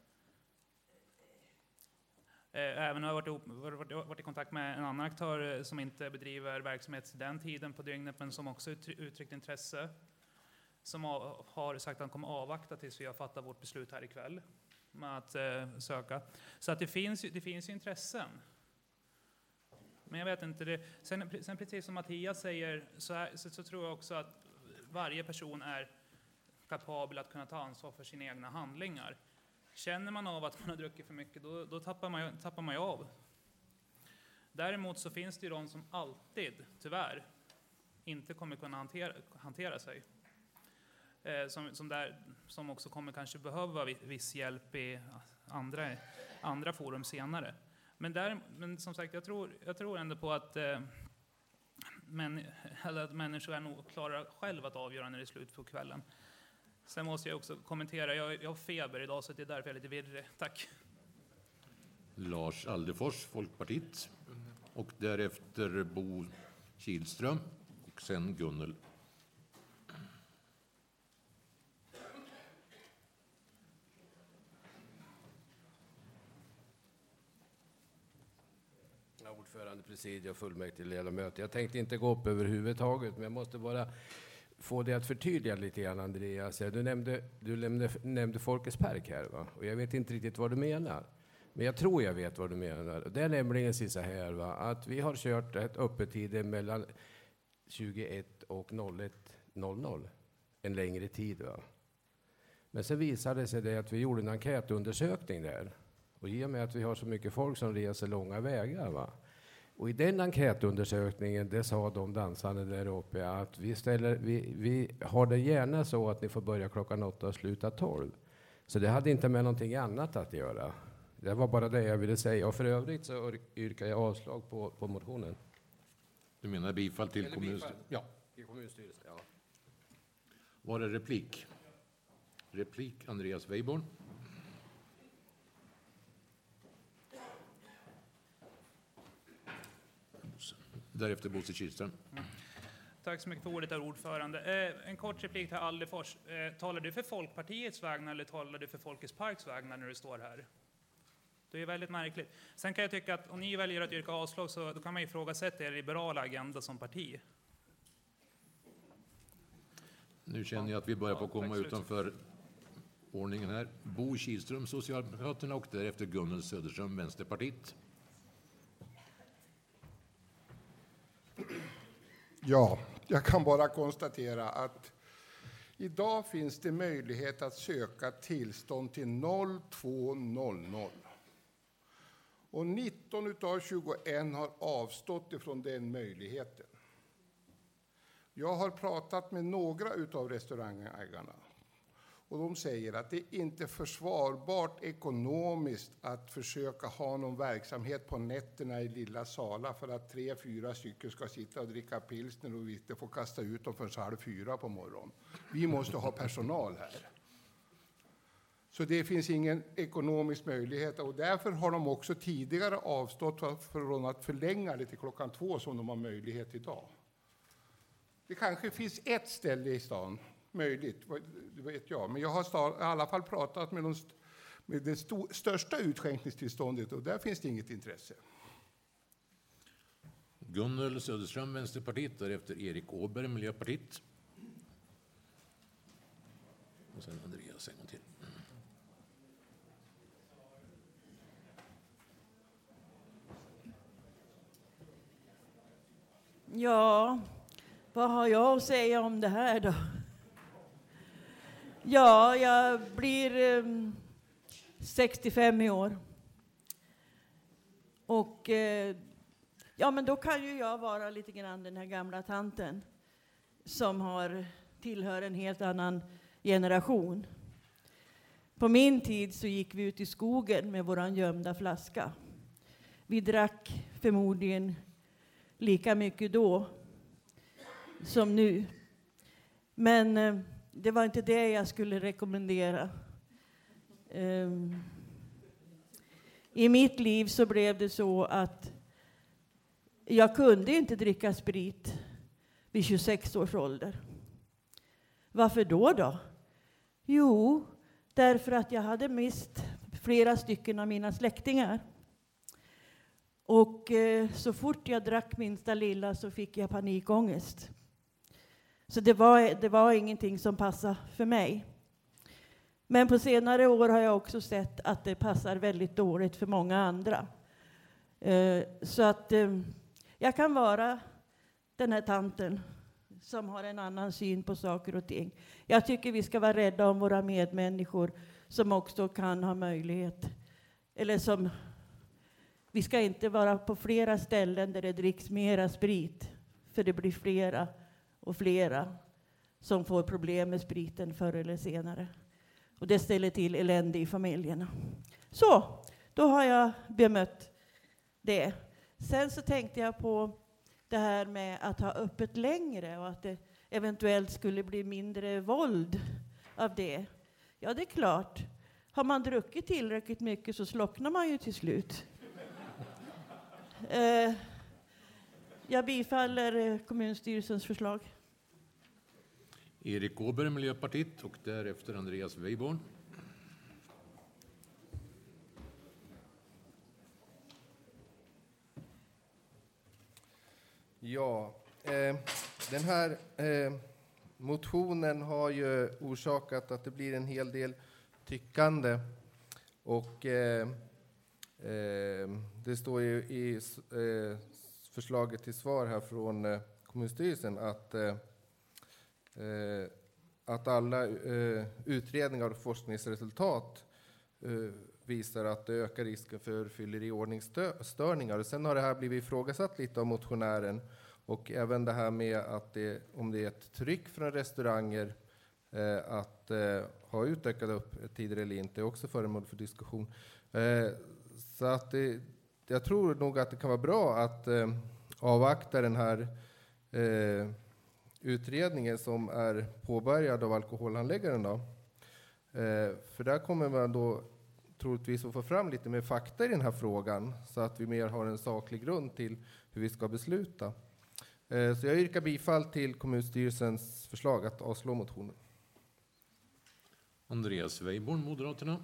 Även har jag varit i kontakt med en annan aktör som inte bedriver verksamhet den tiden på dygnet, men som också uttryckt intresse. Som har sagt att han kommer avvakta tills vi har fattat vårt beslut här ikväll med att söka. Så att det finns ju intressen. Men jag vet inte, sen precis som Mattias säger så tror jag också att varje person är kapabel att kunna ta ansvar för sina egna handlingar. Känner man av att man har druckit för mycket, då tappar man ju av. Däremot så finns det ju de som alltid, tyvärr, inte kommer kunna hantera sig. Som också kommer kanske behöva viss hjälp i andra forum senare. Men som sagt, jag tror ändå på att människor är nog klara själv att avgöra när det är slut på kvällen. Sen måste jag också kommentera, jag har feber idag så det är därför jag är lite virrig. Tack. Lars Aldefors, Folkpartiet. Och därefter Bo Kihlström och sen Gunnel. Ordförande, presidium och fullmäktige ledamöter. Jag tänkte inte gå upp överhuvudtaget, men jag måste bara få det att förtydliga lite grann, Andreas. Du nämnde Folkets park här, va? Och jag vet inte riktigt vad du menar. Men jag tror jag vet vad du menar. Det är nämligen så här, va? Att vi har kört ett öppettider mellan 21 och 01.00. en längre tid. Va? Men sen visade det sig det att vi gjorde en enkätundersökning där. Och i och med att vi har så mycket folk som reser långa vägar. Va? Och i den enkätundersökningen, det sa de dansande där uppe, att vi har det gärna så att ni får börja klockan 8 och sluta 12. Så det hade inte med någonting annat att göra. Det var bara det jag ville säga. Och för övrigt så yrkar jag avslag på motionen. Du menar bifall till kommunstyrelsen? Ja, till kommunstyrelsen, ja. Var det replik? Replik, Andreas Weiborn. Därefter Bosse Kihlström. Tack så mycket för ordet, herr ordförande. En kort replik till Aldefors. Talar du för Folkpartiets vägnar eller talar du för Folkets Parks vägnar när du står här? Det är väldigt märkligt. Sen kan jag tycka att om ni väljer att yrka avslag så då kan man ifrågasätta er liberala agenda som parti. Nu känner jag att vi börjar på komma utanför ordningen här. Bo Kihlström, Socialdemokraterna, och därefter Gunnel Söderström, Vänsterpartiet. Ja, jag kan bara konstatera att idag finns det möjlighet att söka tillstånd till 02.00. Och 19 av 21 har avstått ifrån den möjligheten. Jag har pratat med några av restaurangägarna. Och de säger att det inte är försvarbart ekonomiskt att försöka ha någon verksamhet på nätterna i lilla Sala för att 3-4 stycken ska sitta och dricka pilsner och vi inte får kasta ut dem förrän 3:30 på morgonen. Vi måste ha personal här. Så det finns ingen ekonomisk möjlighet och därför har de också tidigare avstått från att förlänga det till klockan 2 som de har möjlighet idag. Det kanske finns ett ställe i stan, möjligt, det vet jag. Men jag har i alla fall pratat med det största utskänkningstillståndet och där finns det inget intresse. Gunnel Söderström, Vänsterpartiet, därefter Erik Åberg, Miljöpartiet. Och sen Andreas en gång till. Ja, vad har jag att säga om det här då? Ja, jag blir 65 i år. Och ja, men då kan ju jag vara lite grann den här gamla tanten som tillhör en helt annan generation. På min tid så gick vi ut i skogen med våran gömda flaska. Vi drack förmodligen lika mycket då som nu. Men det var inte det jag skulle rekommendera. I mitt liv så blev det så att jag kunde inte dricka sprit vid 26 års ålder. Varför då? Jo, därför att jag hade mist flera stycken av mina släktingar. Och så fort jag drack minsta lilla så fick jag panikångest. Så det var ingenting som passade för mig. Men på senare år har jag också sett att det passar väldigt dåligt för många andra. Så att jag kan vara den här tanten som har en annan syn på saker och ting. Jag tycker vi ska vara rädda om våra medmänniskor som också kan ha möjlighet. Vi ska inte vara på flera ställen där det dricks mera sprit. För det blir flera och flera som får problem med spriten förr eller senare. Och det ställer till elände i familjerna. Så, då har jag bemött det. Sen så tänkte jag på det här med att ha öppet längre och att det eventuellt skulle bli mindre våld av det. Ja, det är klart. Har man druckit tillräckligt mycket så slocknar man ju till slut. Jag bifaller kommunstyrelsens förslag. Erik Åberg, Miljöpartiet, och därefter Andreas Weiborn. Ja, den här motionen har ju orsakat att det blir en hel del tyckande. Och det står ju i förslaget till svar här från kommunstyrelsen att alla utredningar och forskningsresultat visar att det ökar risken för fylleri och ordningsstörningar. Sen har det här blivit ifrågasatt lite av motionären, och även det här med att om det är ett tryck från restauranger att ha utökat upp tider eller inte är också föremål för diskussion. Så att jag tror nog att det kan vara bra att avvakta den här utredningen som är påbörjad av alkoholhandläggaren då. För där kommer man då troligtvis att få fram lite mer fakta i den här frågan, så att vi mer har en saklig grund till hur vi ska besluta. Så jag yrkar bifall till kommunstyrelsens förslag att avslå motionen. Andreas Weiborn, Moderaterna.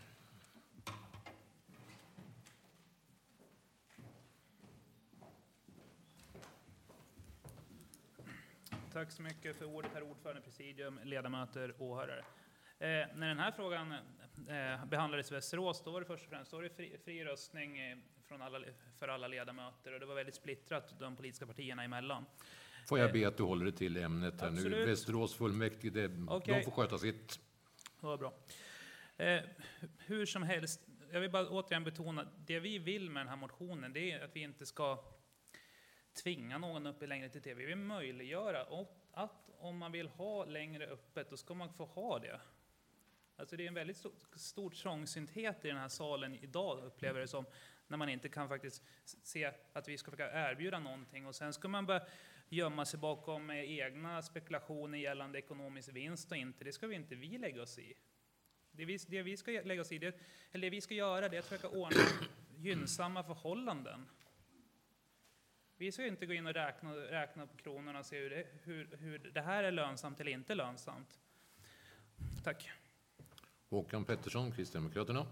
Tack så mycket för ordet, herr ordförande, presidium, ledamöter, åhörare. När den här frågan behandlades i Västerås, då var det först och främst fri röstning för alla ledamöter, och det var väldigt splittrat de politiska partierna emellan. Får jag be att du håller dig till ämnet här absolut. nu. Västerås fullmäktige, de får sköta sitt. Det var bra. Hur som helst, jag vill bara återigen betona, det vi vill med den här motionen, det är att vi inte ska tvinga någon upp i längre till TV. Vi vill möjliggöra att om man vill ha längre öppet, då ska man få ha det. Alltså det är en väldigt stor trångsynthet i den här salen idag, upplever det som, när man inte kan faktiskt se att vi ska försöka erbjuda någonting, och sen ska man bara gömma sig bakom egna spekulationer gällande ekonomisk vinst och inte. Det ska vi inte lägga oss i. Det vi ska lägga oss i, det vi ska göra, det är att försöka ordna gynnsamma förhållanden. Vi ska inte gå in och räkna på kronorna och se hur det här är lönsamt eller inte lönsamt. Tack. Håkan Pettersson, Kristdemokraterna.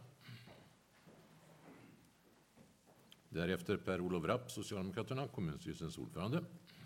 Därefter Per-Olof Rapp, Socialdemokraterna, kommunstyrelsens ordförande.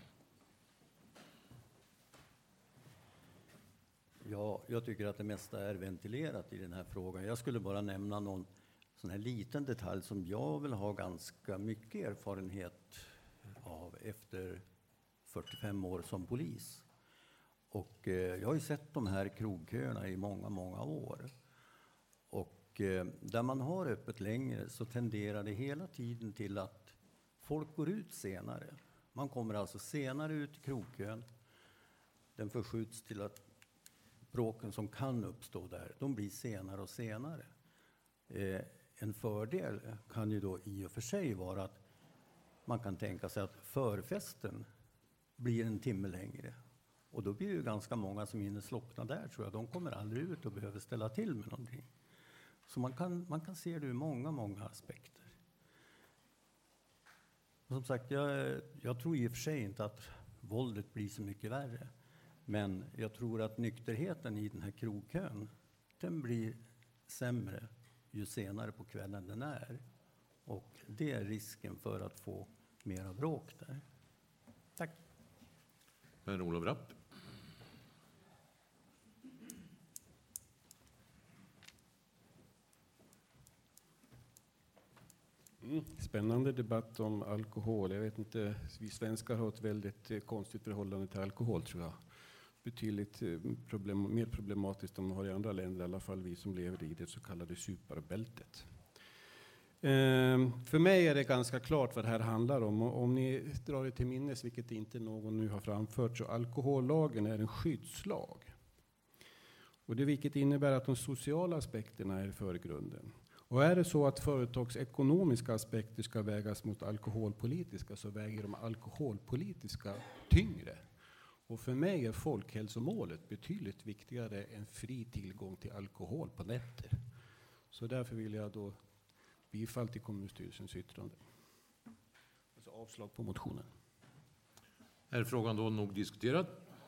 Ja, jag tycker att det mesta är ventilerat i den här frågan. Jag skulle bara nämna någon sån här liten detalj som jag vill ha ganska mycket erfarenhet av efter 45 år som polis. Och jag har ju sett de här krogköerna i många, många år. Och där man har öppet längre så tenderar det hela tiden till att folk går ut senare. Man kommer alltså senare ut i krogkön. Den förskjuts till att bråken som kan uppstå där, de blir senare och senare. En fördel kan ju då i och för sig vara att man kan tänka sig att förfesten blir en timme längre. Och då blir det ju ganska många som hinner slockna där, tror jag. De kommer aldrig ut och behöver ställa till med någonting. Så man kan se det ur många, många aspekter. Och som sagt, jag tror i och för sig inte att våldet blir så mycket värre. Men jag tror att nykterheten i den här krogkön, den blir sämre ju senare på kvällen den är. Och det är risken för att få mera bråk där. Tack. Per-Olof Rapp. Spännande debatt om alkohol. Jag vet inte, vi svenskar har ett väldigt konstigt förhållande till alkohol, tror jag. Betydligt mer problematiskt än man har i andra länder, i alla fall vi som lever i det så kallade suparbältet. För mig är det ganska klart vad det här handlar om. Om ni drar det till minnes, vilket inte någon nu har framfört, så alkohollagen är en skyddslag. Och det vilket innebär att de sociala aspekterna är i förgrunden. Och är det så att företagsekonomiska aspekter ska vägas mot alkoholpolitiska, så väger de alkoholpolitiska tyngre. Och för mig är folkhälsomålet betydligt viktigare än fri tillgång till alkohol på nätter. Så därför vill jag då bifall till kommunstyrelsens yttrande. Alltså avslag på motionen. Är frågan då nog diskuterad?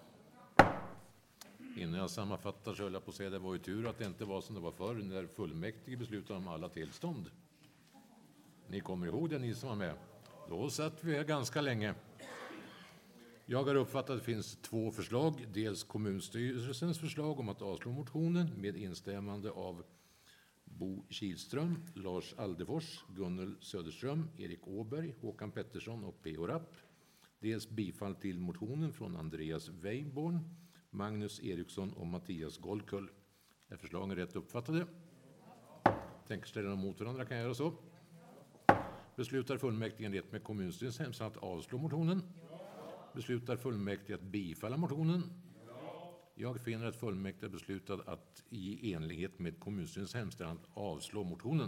Innan jag sammanfattar så höll jag på att säga att det var ju tur att det inte var som det var förr när fullmäktige beslutade om alla tillstånd. Ni kommer ihåg det, ni som var med. Då satt vi ganska länge. Jag har uppfattat att det finns två förslag. Dels kommunstyrelsens förslag om att avslå motionen med instämmande av Bo Kihlström, Lars Aldefors, Gunnel Söderström, Erik Åberg, Håkan Pettersson och P.O. Rapp. Dels bifall till motionen från Andreas Weiborn Magnus Eriksson och Mattias Golkull. Är förslagen rätt uppfattade? Tänker ställa dem mot varandra, kan jag göra så. Beslutar fullmäktige enligt med kommunstyrelsens hemställan att avslå motionen? Beslutar fullmäktige att bifalla motionen? Jag finner att fullmäktige beslutat att i enlighet med kommunstyrelsens hemställan att avslå motionen.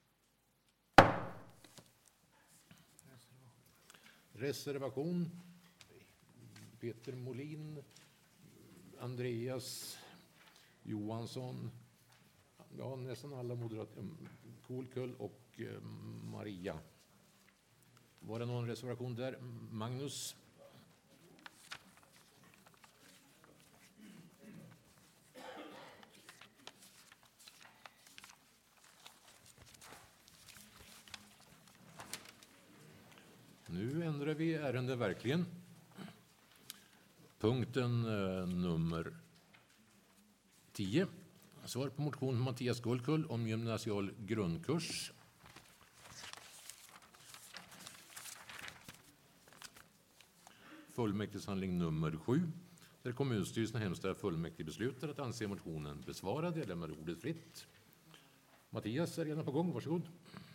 Reservation. Peter Molin, Andreas Johansson, ja, nästan alla moderater, Golkull och Maria. Var det någon reservation där? Magnus? Nu ändrar vi ärende verkligen. Punkten nummer 10. Svar på motion Mattias Golkull om gymnasial grundkurs. Fullmäktigehandling nummer 7. Där kommunstyrelsen hemställer fullmäktige beslutar att anse motionen besvarad. Jag lämnar ordet fritt. Mattias är redan på gång. Varsågod.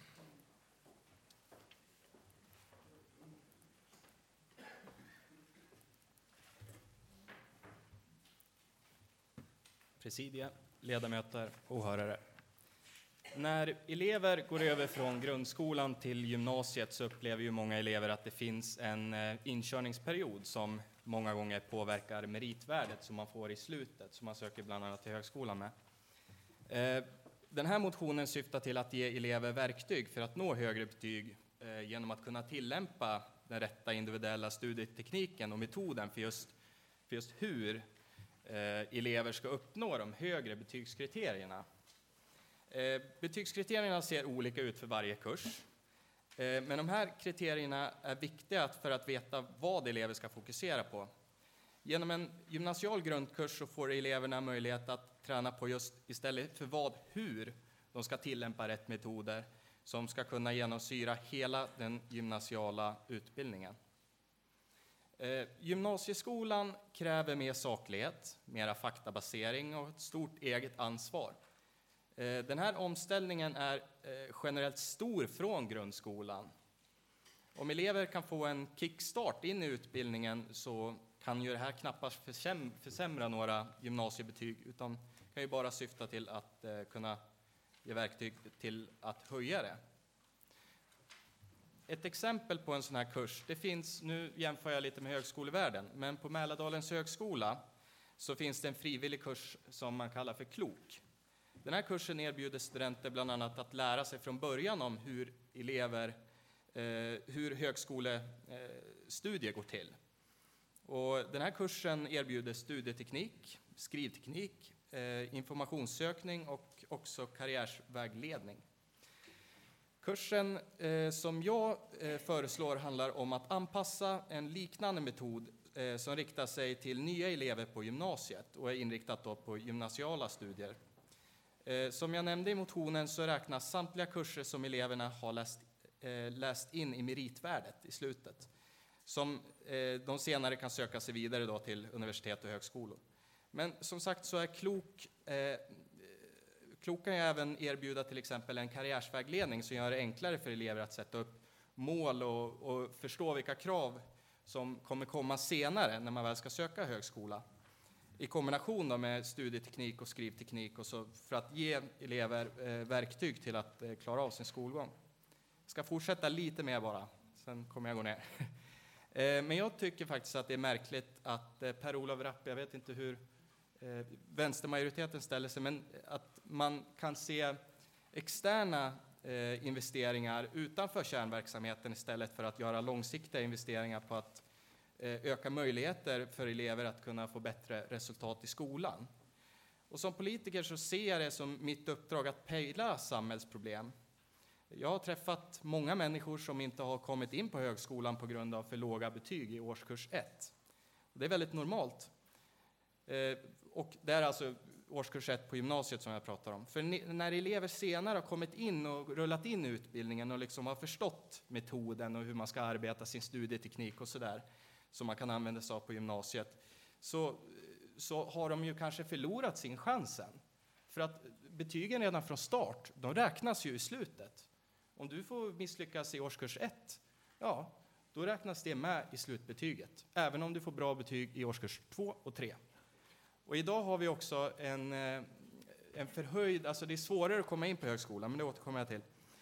Presidiet, ledamöter och åhörare. När elever går över från grundskolan till gymnasiet så upplever ju många elever att det finns en inkörningsperiod som många gånger påverkar meritvärdet som man får i slutet, som man söker bland annat till högskolan med. Den här motionen syftar till att ge elever verktyg för att nå högre betyg genom att kunna tillämpa den rätta individuella studietekniken och metoden för just hur elever ska uppnå de högre betygskriterierna. Betygskriterierna ser olika ut för varje kurs, men de här kriterierna är viktiga för att veta vad elever ska fokusera på. Genom en gymnasial grundkurs så får eleverna möjlighet att träna på just istället för hur de ska tillämpa rätt metoder som ska kunna genomsyra hela den gymnasiala utbildningen. Gymnasieskolan kräver mer saklighet, mera faktabasering och ett stort eget ansvar. Den här omställningen är generellt stor från grundskolan. Om elever kan få en kickstart in i utbildningen så kan ju det här knappast försämra några gymnasiebetyg, utan kan ju bara syfta till att kunna ge verktyg till att höja det. Ett exempel på en sån här kurs, det finns, nu jämför jag lite med högskolevärlden, men på Mälardalens högskola så finns det en frivillig kurs som man kallar för KLOK. Den här kursen erbjuder studenter bland annat att lära sig från början om hur högskolestudier går till. Och den här kursen erbjuder studieteknik, skrivteknik, informationssökning och också karriärsvägledning. Kursen som jag föreslår handlar om att anpassa en liknande metod som riktar sig till nya elever på gymnasiet och är inriktat då på gymnasiala studier. Som jag nämnde i motionen så räknas samtliga kurser som eleverna har läst in i meritvärdet i slutet, som de senare kan söka sig vidare då till universitet och högskolor. Men som sagt så är KLOK kan ju även erbjuda till exempel en karriärsvägledning som gör det enklare för elever att sätta upp mål och förstå vilka krav som kommer komma senare när man väl ska söka högskola. I kombination då med studieteknik och skrivteknik och så för att ge elever verktyg till att klara av sin skolgång. Jag ska fortsätta lite mer bara, sen kommer jag gå ner. Men jag tycker faktiskt att det är märkligt att Per-Olof Rapp, jag vet inte hur vänstermajoriteten ställer sig, men att man kan se externa investeringar utanför kärnverksamheten istället för att göra långsiktiga investeringar på att öka möjligheter för elever att kunna få bättre resultat i skolan. Och som politiker så ser jag det som mitt uppdrag att pejla samhällsproblem. Jag har träffat många människor som inte har kommit in på högskolan på grund av för låga betyg i årskurs 1. Det är väldigt normalt. Och det är alltså årskurs 1 på gymnasiet som jag pratar om. För när elever senare har kommit in och rullat in i utbildningen och liksom har förstått metoden och hur man ska arbeta sin studieteknik och sådär, som man kan använda sig av på gymnasiet, så så har de ju kanske förlorat sin chans sen. För att betygen redan från start, de räknas ju i slutet. Om du får misslyckas i årskurs 1, ja, då räknas det med i slutbetyget. Även om du får bra betyg i årskurs 2 och 3. Och idag har vi också en förhöjd, alltså det är svårare att komma in på högskolan, men det återkommer jag till.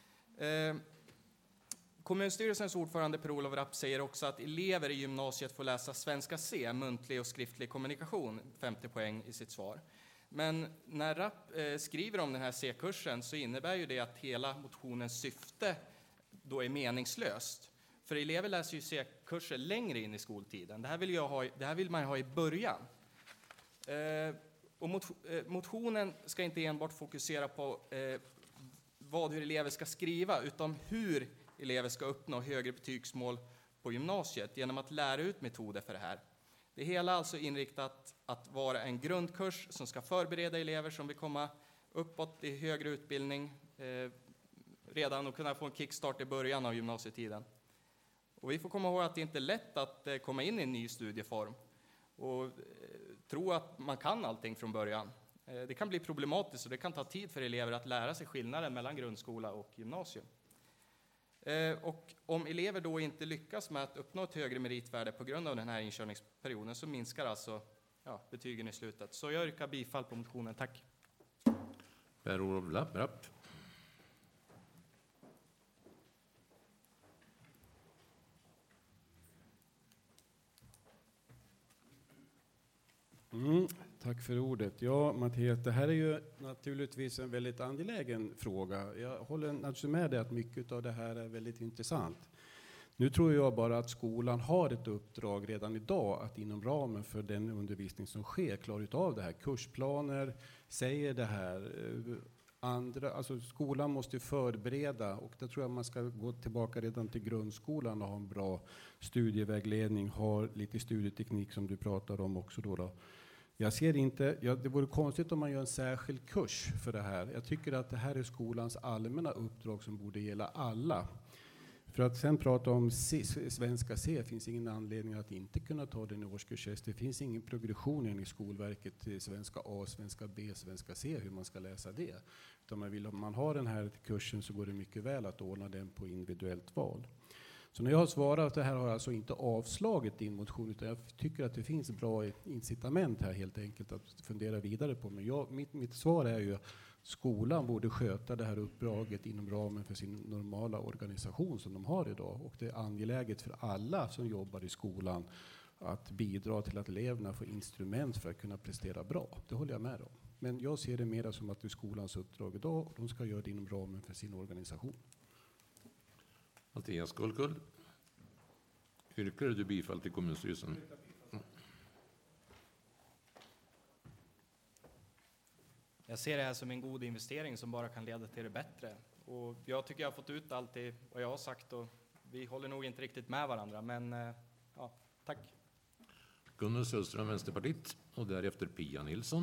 Kommunstyrelsens ordförande Per-Olof Rapp säger också att elever i gymnasiet får läsa svenska C, muntlig och skriftlig kommunikation, 50 poäng i sitt svar. Men när Rapp skriver om den här C-kursen så innebär ju det att hela motionens syfte då är meningslöst. För elever läser ju C-kurser längre in i skoltiden. Det här vill man ha i början. Och motionen ska inte enbart fokusera på hur elever ska skriva, utan hur elever ska uppnå högre betygsmål på gymnasiet genom att lära ut metoder för det här. Det hela är alltså inriktat att vara en grundkurs som ska förbereda elever som vill komma uppåt i högre utbildning redan och kunna få en kickstart i början av gymnasietiden. Och vi får komma ihåg att det inte är lätt att komma in i en ny studieform och tro att man kan allting från början. Det kan bli problematiskt och det kan ta tid för elever att lära sig skillnaden mellan grundskola och gymnasium. Och om elever då inte lyckas med att uppnå ett högre meritvärde på grund av den här inkörningsperioden så minskar alltså betygen i slutet. Så jag yrkar bifall på motionen. Tack. Per-Olof Rapp. Tack för ordet. Ja, Mattias, det här är ju naturligtvis en väldigt angelägen fråga. Jag håller naturligtvis med dig att mycket av det här är väldigt intressant. Nu tror jag bara att skolan har ett uppdrag redan idag att inom ramen för den undervisning som sker klara av det här. Kursplaner säger det här. Skolan måste förbereda, och där tror jag man ska gå tillbaka redan till grundskolan och ha en bra studievägledning, ha lite studieteknik som du pratar om också då. Jag ser inte, det vore konstigt om man gör en särskild kurs för det här. Jag tycker att det här är skolans allmänna uppdrag som borde gälla alla. För att sen prata om svenska C finns ingen anledning att inte kunna ta den i årskurs 6. Det finns ingen progression i Skolverket till svenska A, svenska B, svenska C, hur man ska läsa det. Utan om man har den här kursen så går det mycket väl att ordna den på individuellt val. Så när jag har svarat att det här har alltså inte avslagit din motion, utan jag tycker att det finns bra incitament här helt enkelt att fundera vidare på. Men mitt svar är ju att skolan borde sköta det här uppdraget inom ramen för sin normala organisation som de har idag. Och det är angeläget för alla som jobbar i skolan att bidra till att eleverna får instrument för att kunna prestera bra. Det håller jag med om. Men jag ser det mer som att det är skolans uppdrag idag och de ska göra det inom ramen för sin organisation. Mattias Kullkull. Yrkar du bifall till kommunstyrelsen? Jag ser det här som en god investering som bara kan leda till det bättre. Och jag tycker jag har fått ut allt det vad jag har sagt och vi håller nog inte riktigt med varandra, men ja, tack. Gunnar Söderström, Vänsterpartiet, och därefter Pia Nilsson.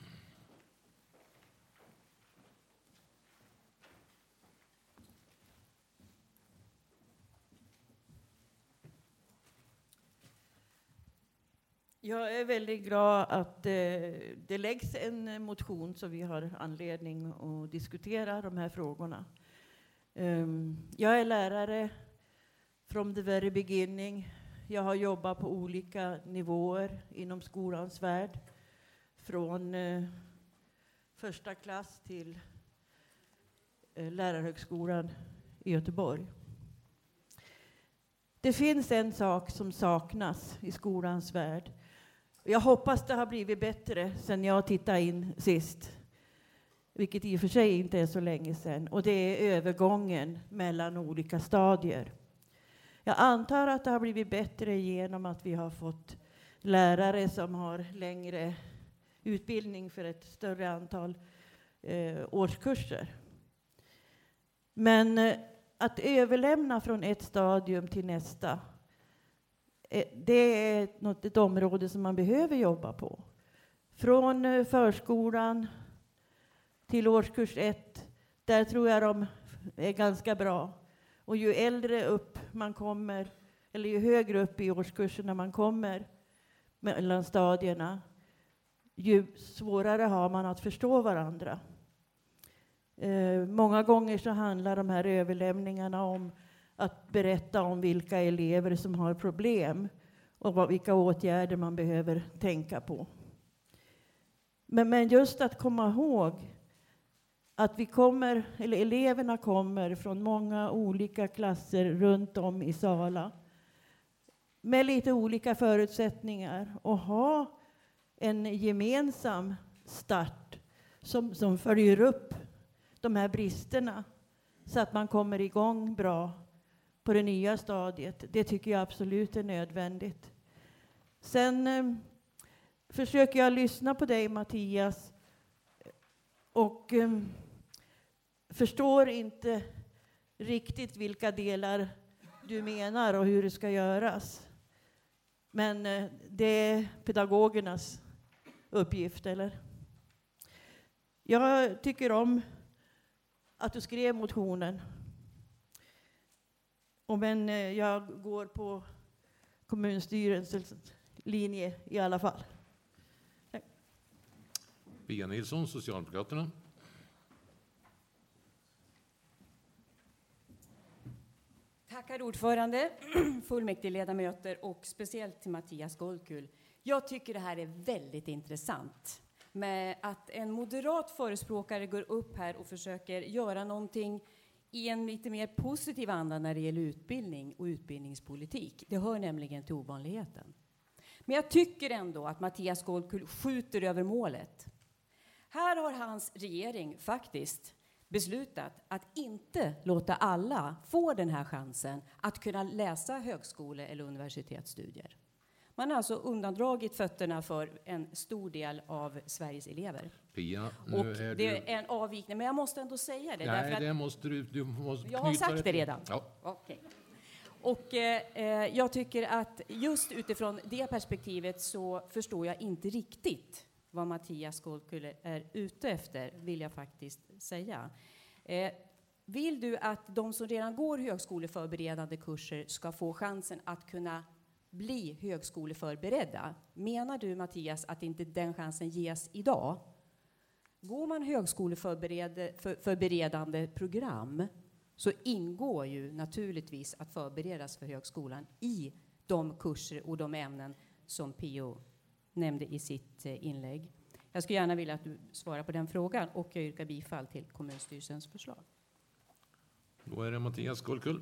Jag är väldigt glad att det läggs en motion så vi har anledning att diskutera de här frågorna. Jag är lärare from the very beginning. Jag har jobbat på olika nivåer inom skolans värld. Från första klass till Lärarhögskolan i Göteborg. Det finns en sak som saknas i skolans värld. Jag hoppas det har blivit bättre sedan jag tittade in sist. Vilket i och för sig inte är så länge sedan. Och det är övergången mellan olika stadier. Jag antar att det har blivit bättre genom att vi har fått lärare som har längre utbildning för ett större antal årskurser. Men att överlämna från ett stadium till nästa, det är ett område som man behöver jobba på. Från förskolan till årskurs 1, där tror jag de är ganska bra. Och ju äldre upp man kommer, eller ju högre upp i årskurserna man kommer mellan stadierna, ju svårare har man att förstå varandra. Många gånger så handlar de här överlämningarna om att berätta om vilka elever som har problem och vilka åtgärder man behöver tänka på. Men just att komma ihåg att eleverna kommer från många olika klasser runt om i Sala med lite olika förutsättningar och ha en gemensam start som följer upp de här bristerna så att man kommer igång bra på det nya stadiet. Det tycker jag absolut är nödvändigt. Sen försöker jag lyssna på dig, Mattias, och förstår inte riktigt vilka delar du menar och hur det ska göras. Men det är pedagogernas uppgift, eller? Jag tycker om att du skrev motionen. Men jag går på kommunstyrelsens linje i alla fall. Tack. Pia Nilsson, Socialdemokraterna. Tackar ordförande, fullmäktigeledamöter och speciellt till Mattias Golkull. Jag tycker det här är väldigt intressant. Med att en moderat förespråkare går upp här och försöker göra någonting i en lite mer positiv anda när det gäller utbildning och utbildningspolitik. Det hör nämligen till ovanligheten. Men jag tycker ändå att Mattias Golkull skjuter över målet. Här har hans regering faktiskt beslutat att inte låta alla få den här chansen att kunna läsa högskole- eller universitetsstudier. Man har alltså undandragit fötterna för en stor del av Sveriges elever. Pia, och det är en avvikning, men jag måste ändå säga det. Nej, det måste du måste jag har sagt det redan. Ja. Okay. Och jag tycker att just utifrån det perspektivet så förstår jag inte riktigt vad Mattias Golkull är ute efter, vill jag faktiskt säga. Vill du att de som redan går högskoleförberedande kurser ska få chansen att kunna bli högskoleförberedda? Menar du, Mattias, att inte den chansen ges idag? Går man högskoleförberedande program så ingår ju naturligtvis att förberedas för högskolan i de kurser och de ämnen som Pio nämnde i sitt inlägg. Jag skulle gärna vilja att du svarar på den frågan och jag yrkar bifall till kommunstyrelsens förslag. Då är det Mattias Golkull.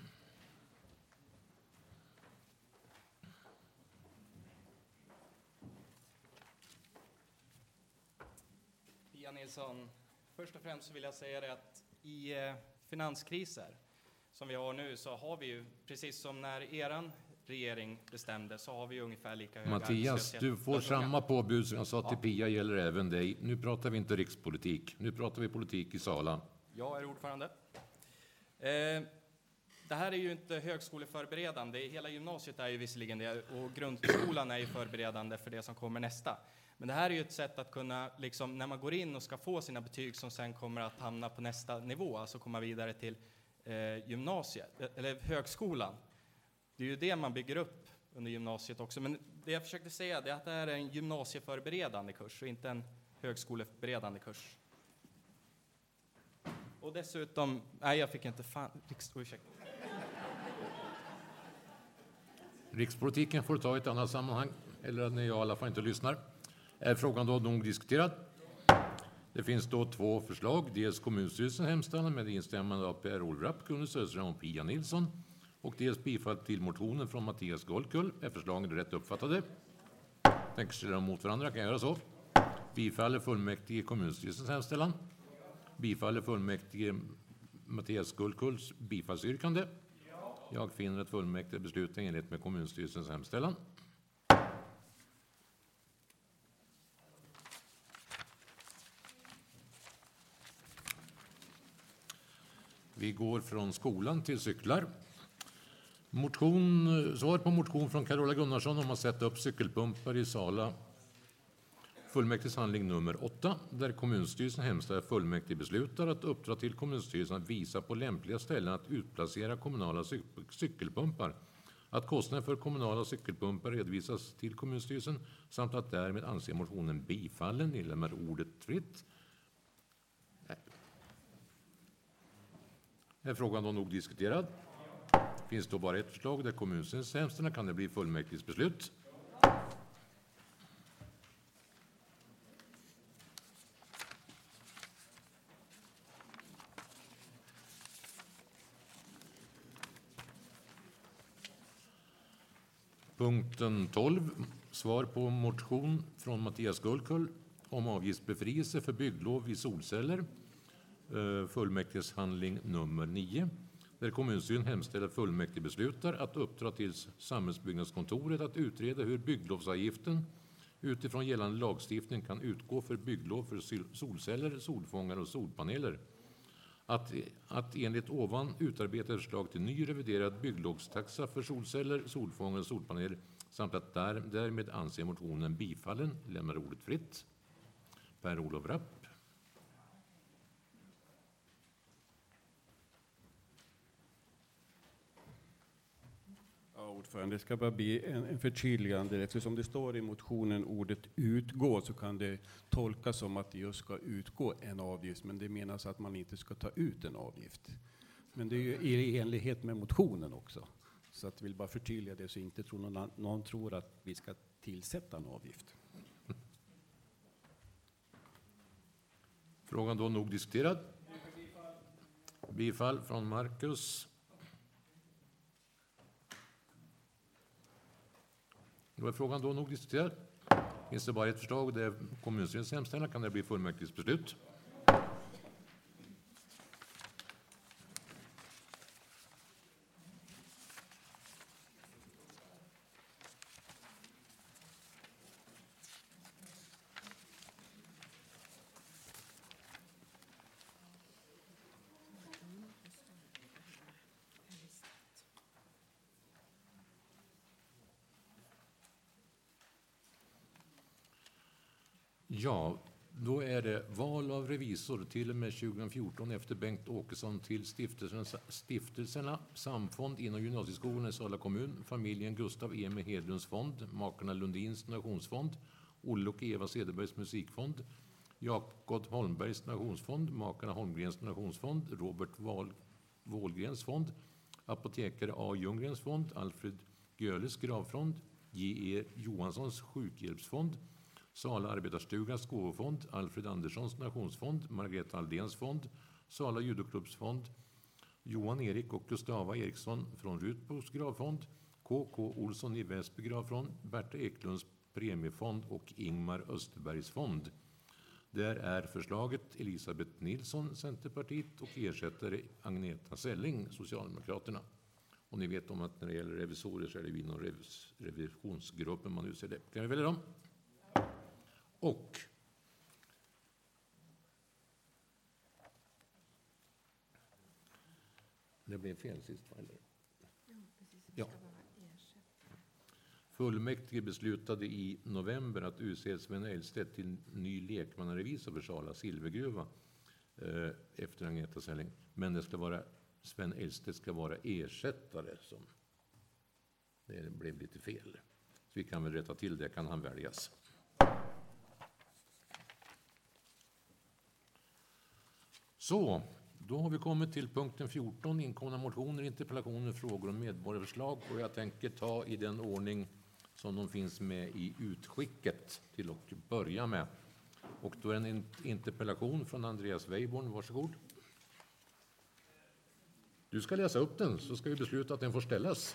Pia Nilsson, först och främst så vill jag säga det att i finanskriser som vi har nu så har vi ju, precis som när eran regering bestämde, så har vi ungefär lika hög Mattias, du får samma påbud som jag sa till Pia gäller även dig. Nu pratar vi inte rikspolitik, nu pratar vi politik i Sala. Jag är ordförande. Det här är ju inte högskoleförberedande. Hela gymnasiet är ju visserligen det och grundskolan är ju förberedande för det som kommer nästa. Men det här är ju ett sätt att kunna, liksom, när man går in och ska få sina betyg som sen kommer att hamna på nästa nivå, alltså komma vidare till gymnasiet, eller högskolan. Det är ju det man bygger upp under gymnasiet också. Men det jag försökte säga är att det här är en gymnasieförberedande kurs och inte en högskoleförberedande kurs. Och dessutom, nej jag fick inte ursäkta. Rikspolitiken får ta i ett annat sammanhang, eller när jag i alla fall inte lyssnar. Är frågan då nog diskuterad? Det finns då två förslag. Dels kommunstyrelsens hemställan med instämmande av Per Olrapp, Gunnar Söderström och Pia Nilsson. Och dels bifall till motionen från Mattias Golkull. Är förslagen rätt uppfattade? Tänker ställa mot varandra, kan jag göra så? Bifaller fullmäktige kommunstyrelsens hemställan. Bifaller fullmäktige Mattias Golkulls bifallsyrkande. Jag finner att fullmäktige beslutar enligt med kommunstyrelsens hemställan. Vi går från skolan till cyklar. Svar på motion från Carola Gunnarsson om att sätta upp cykelpumpar i Sala. Fullmäktiges handling nummer 8, där kommunstyrelsen hemställer fullmäktige beslutar att uppdra till kommunstyrelsen att visa på lämpliga ställen att utplacera kommunala cykelpumpar att kostnaden för kommunala cykelpumpar redovisas till kommunstyrelsen samt att därmed anse motionen bifallen. Ni lämnar ordet fritt. Är frågan då nog diskuterad? Finns då bara ett förslag där kommunstyrelsens hemställan, kan det bli fullmäktiges beslut. Punkten 12, svar på motion från Mattias Gullkull om avgiftsbefrielse för bygglov i solceller. Fullmäktiges handling nummer 9. Där kommunstyrelsen hemställer fullmäktige beslutar att uppdra till samhällsbyggnadskontoret att utreda hur bygglovsavgiften utifrån gällande lagstiftning kan utgå för bygglov för solceller, solfångare och solpaneler. Att enligt ovan utarbeta förslag till ny reviderad bygglovstaxa för solceller, solfångare och solpaneler samt att därmed anse motionen bifallen. Lämnar ordet fritt. Per-Olof Rapp. Ordförande, det ska bara bli en förtydligande. Eftersom det står i motionen ordet utgå så kan det tolkas som att det just ska utgå en avgift, men det menas att man inte ska ta ut en avgift. Men det är ju i enlighet med motionen också. Så att jag vill bara förtydliga det så inte någon tror att vi ska tillsätta en avgift. Frågan då nog diskuterad. Bifall från Marcus. Då är frågan då nog diskuterad. Finns det bara ett förslag där kommunstyrelsens hemställan, kan det bli fullmäktiges beslut. Ja, då är det val av revisor till och med 2014 efter Bengt Åkesson till stiftelserna Samfond inom gymnasieskolan i Sala kommun, familjen Gustav Emil Hedlunds fond, makarna Lundins donationsfond, Olle och Eva Cederbergs musikfond, Jakob Holmbergs donationsfond, makarna Holmgrens donationsfond, Robert Wåhlgrens fond, apotekare A. Ljunggrens fond, Alfred Göles gravfond, J.E. Johanssons sjukhjälpsfond, Sala arbetarstugas gåvofond, Alfred Anderssons donationsfond, Margareta Aldéns fond, Sala judoklubbsfond, Johan Erik och Gustava Eriksson från Rutbos gravfond, K.K. Olsson i Väsby gravfond, Berta Eklunds premiefond och Ingmar Österbergs fond. Där är förslaget Elisabeth Nilsson, Centerpartiet, och ersättare Agneta Selling, Socialdemokraterna. Och ni vet om att när det gäller revisorer så är det vi inom revisionsgruppen man utser det. Kan vi välja dem? Och det blev fel sist, eller? Ja. Fullmäktige beslutade i november att utse Sven Elstedt till ny lekmannarevisor för Sala silvergruva efter Agneta Selling. Men det ska vara, Sven Elstedt ska vara ersättare. Som det blev lite fel. Så vi kan väl rätta till det, kan han väljas. Så, då har vi kommit till punkten 14, inkomna motioner, interpellationer, frågor och medborgarförslag. Och jag tänker ta i den ordning som de finns med i utskicket till att börja med. Och då är en interpellation från Andreas Weiborn, varsågod. Du ska läsa upp den, så ska vi besluta att den får ställas.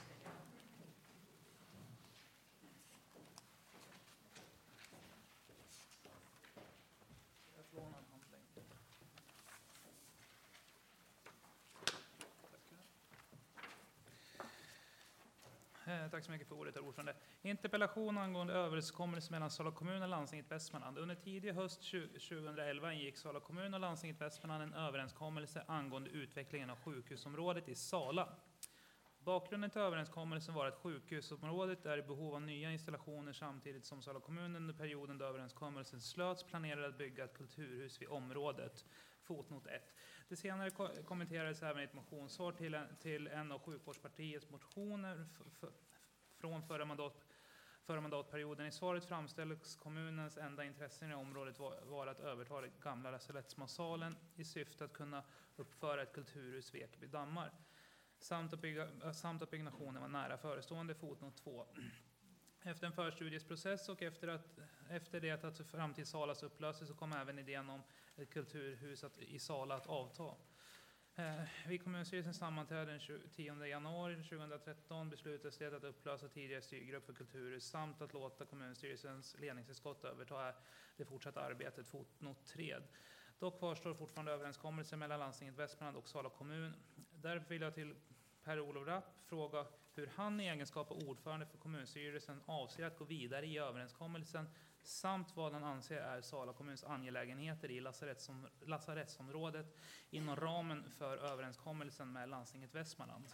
Tack så mycket för ordet, herr ordförande. Interpellation angående överenskommelse mellan Sala kommun och landstinget Västmanland. Under tidig höst 2011 ingick Sala kommun och landstinget Västmanland en överenskommelse angående utvecklingen av sjukhusområdet i Sala. Bakgrunden till överenskommelsen var att sjukhusområdet är i behov av nya installationer samtidigt som Sala kommun under perioden då överenskommelsen slöts planerade att bygga ett kulturhus vid området. fotnot 1. Det senare kommenterades även i ett motionssvar till en av sjukvårdspartiets motioner från förra mandatperioden. I svaret framställdes kommunens enda intressen i området var att överta den gamla lasarettsmatsalen i syfte att kunna uppföra ett kulturhus vid Ekeby dammar. Samt att byggnationen var nära förestående, fotnot 2. Efter en förstudiesprocess och efter det att framtid Salas upplöses så kom även idén om ett kulturhus i Sala att avta. Vid kommunstyrelsens sammanträde den 10 januari 2013 beslutades det att upplösa tidigare styrgrupp för kulturhus samt att låta kommunstyrelsens ledningsutskott överta det fortsatta arbetet, fotnot 3. Dock kvarstår fortfarande överenskommelser mellan landstinget Västmanland och Sala kommun. Därför vill jag till Per-Olof Rapp fråga hur han i egenskap av ordförande för kommunstyrelsen avser att gå vidare i överenskommelsen samt vad han anser är Sala kommuns angelägenheter i lasarettsområdet inom ramen för överenskommelsen med landstinget Västmanland.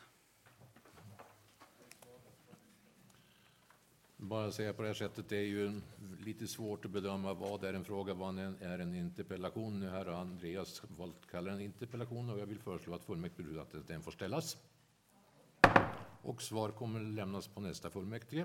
Bara säga på det här sättet, det är ju lite svårt att bedöma vad är en fråga, vad är en interpellation. Nu här har Andreas valt att kalla den interpellation och jag vill föreslå att fullmäktige att den får ställas. Och svar kommer lämnas på nästa fullmäktige.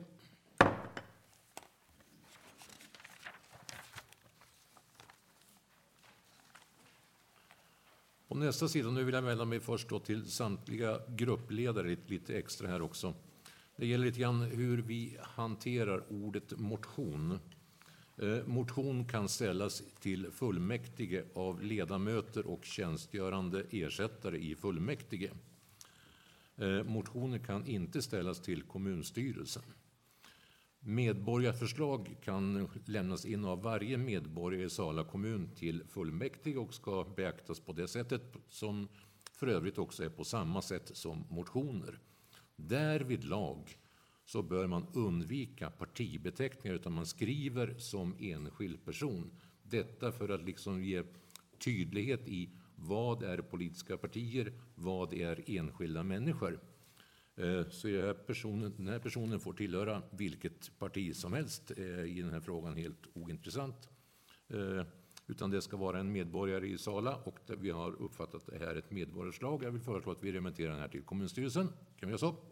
På nästa sida, nu vill jag vända mig först då till samtliga gruppledare lite extra här också. Det gäller lite grann hur vi hanterar ordet motion. Motion kan ställas till fullmäktige av ledamöter och tjänstgörande ersättare i fullmäktige. Motioner kan inte ställas till kommunstyrelsen. Medborgarförslag kan lämnas in av varje medborgare i Sala kommun till fullmäktige och ska beaktas på det sättet som för övrigt också är på samma sätt som motioner. Därvidlag så bör man undvika partibeteckningar utan man skriver som enskild person. Detta för att liksom ge tydlighet i vad är politiska partier, vad är enskilda människor. Så den här personen får tillhöra vilket parti som helst i den här frågan, helt ointressant. Utan det ska vara en medborgare i Sala och vi har uppfattat det här ett medborgarslag. Jag vill föreslå att vi remitterar den här till kommunstyrelsen. Kan vi göra så?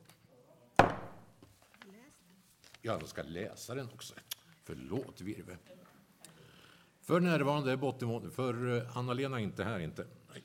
Ja, jag ska läsa den också. Förlåt, Virve. För närvarande är bottenvåningen, för Anna-Lena inte här inte. Nej.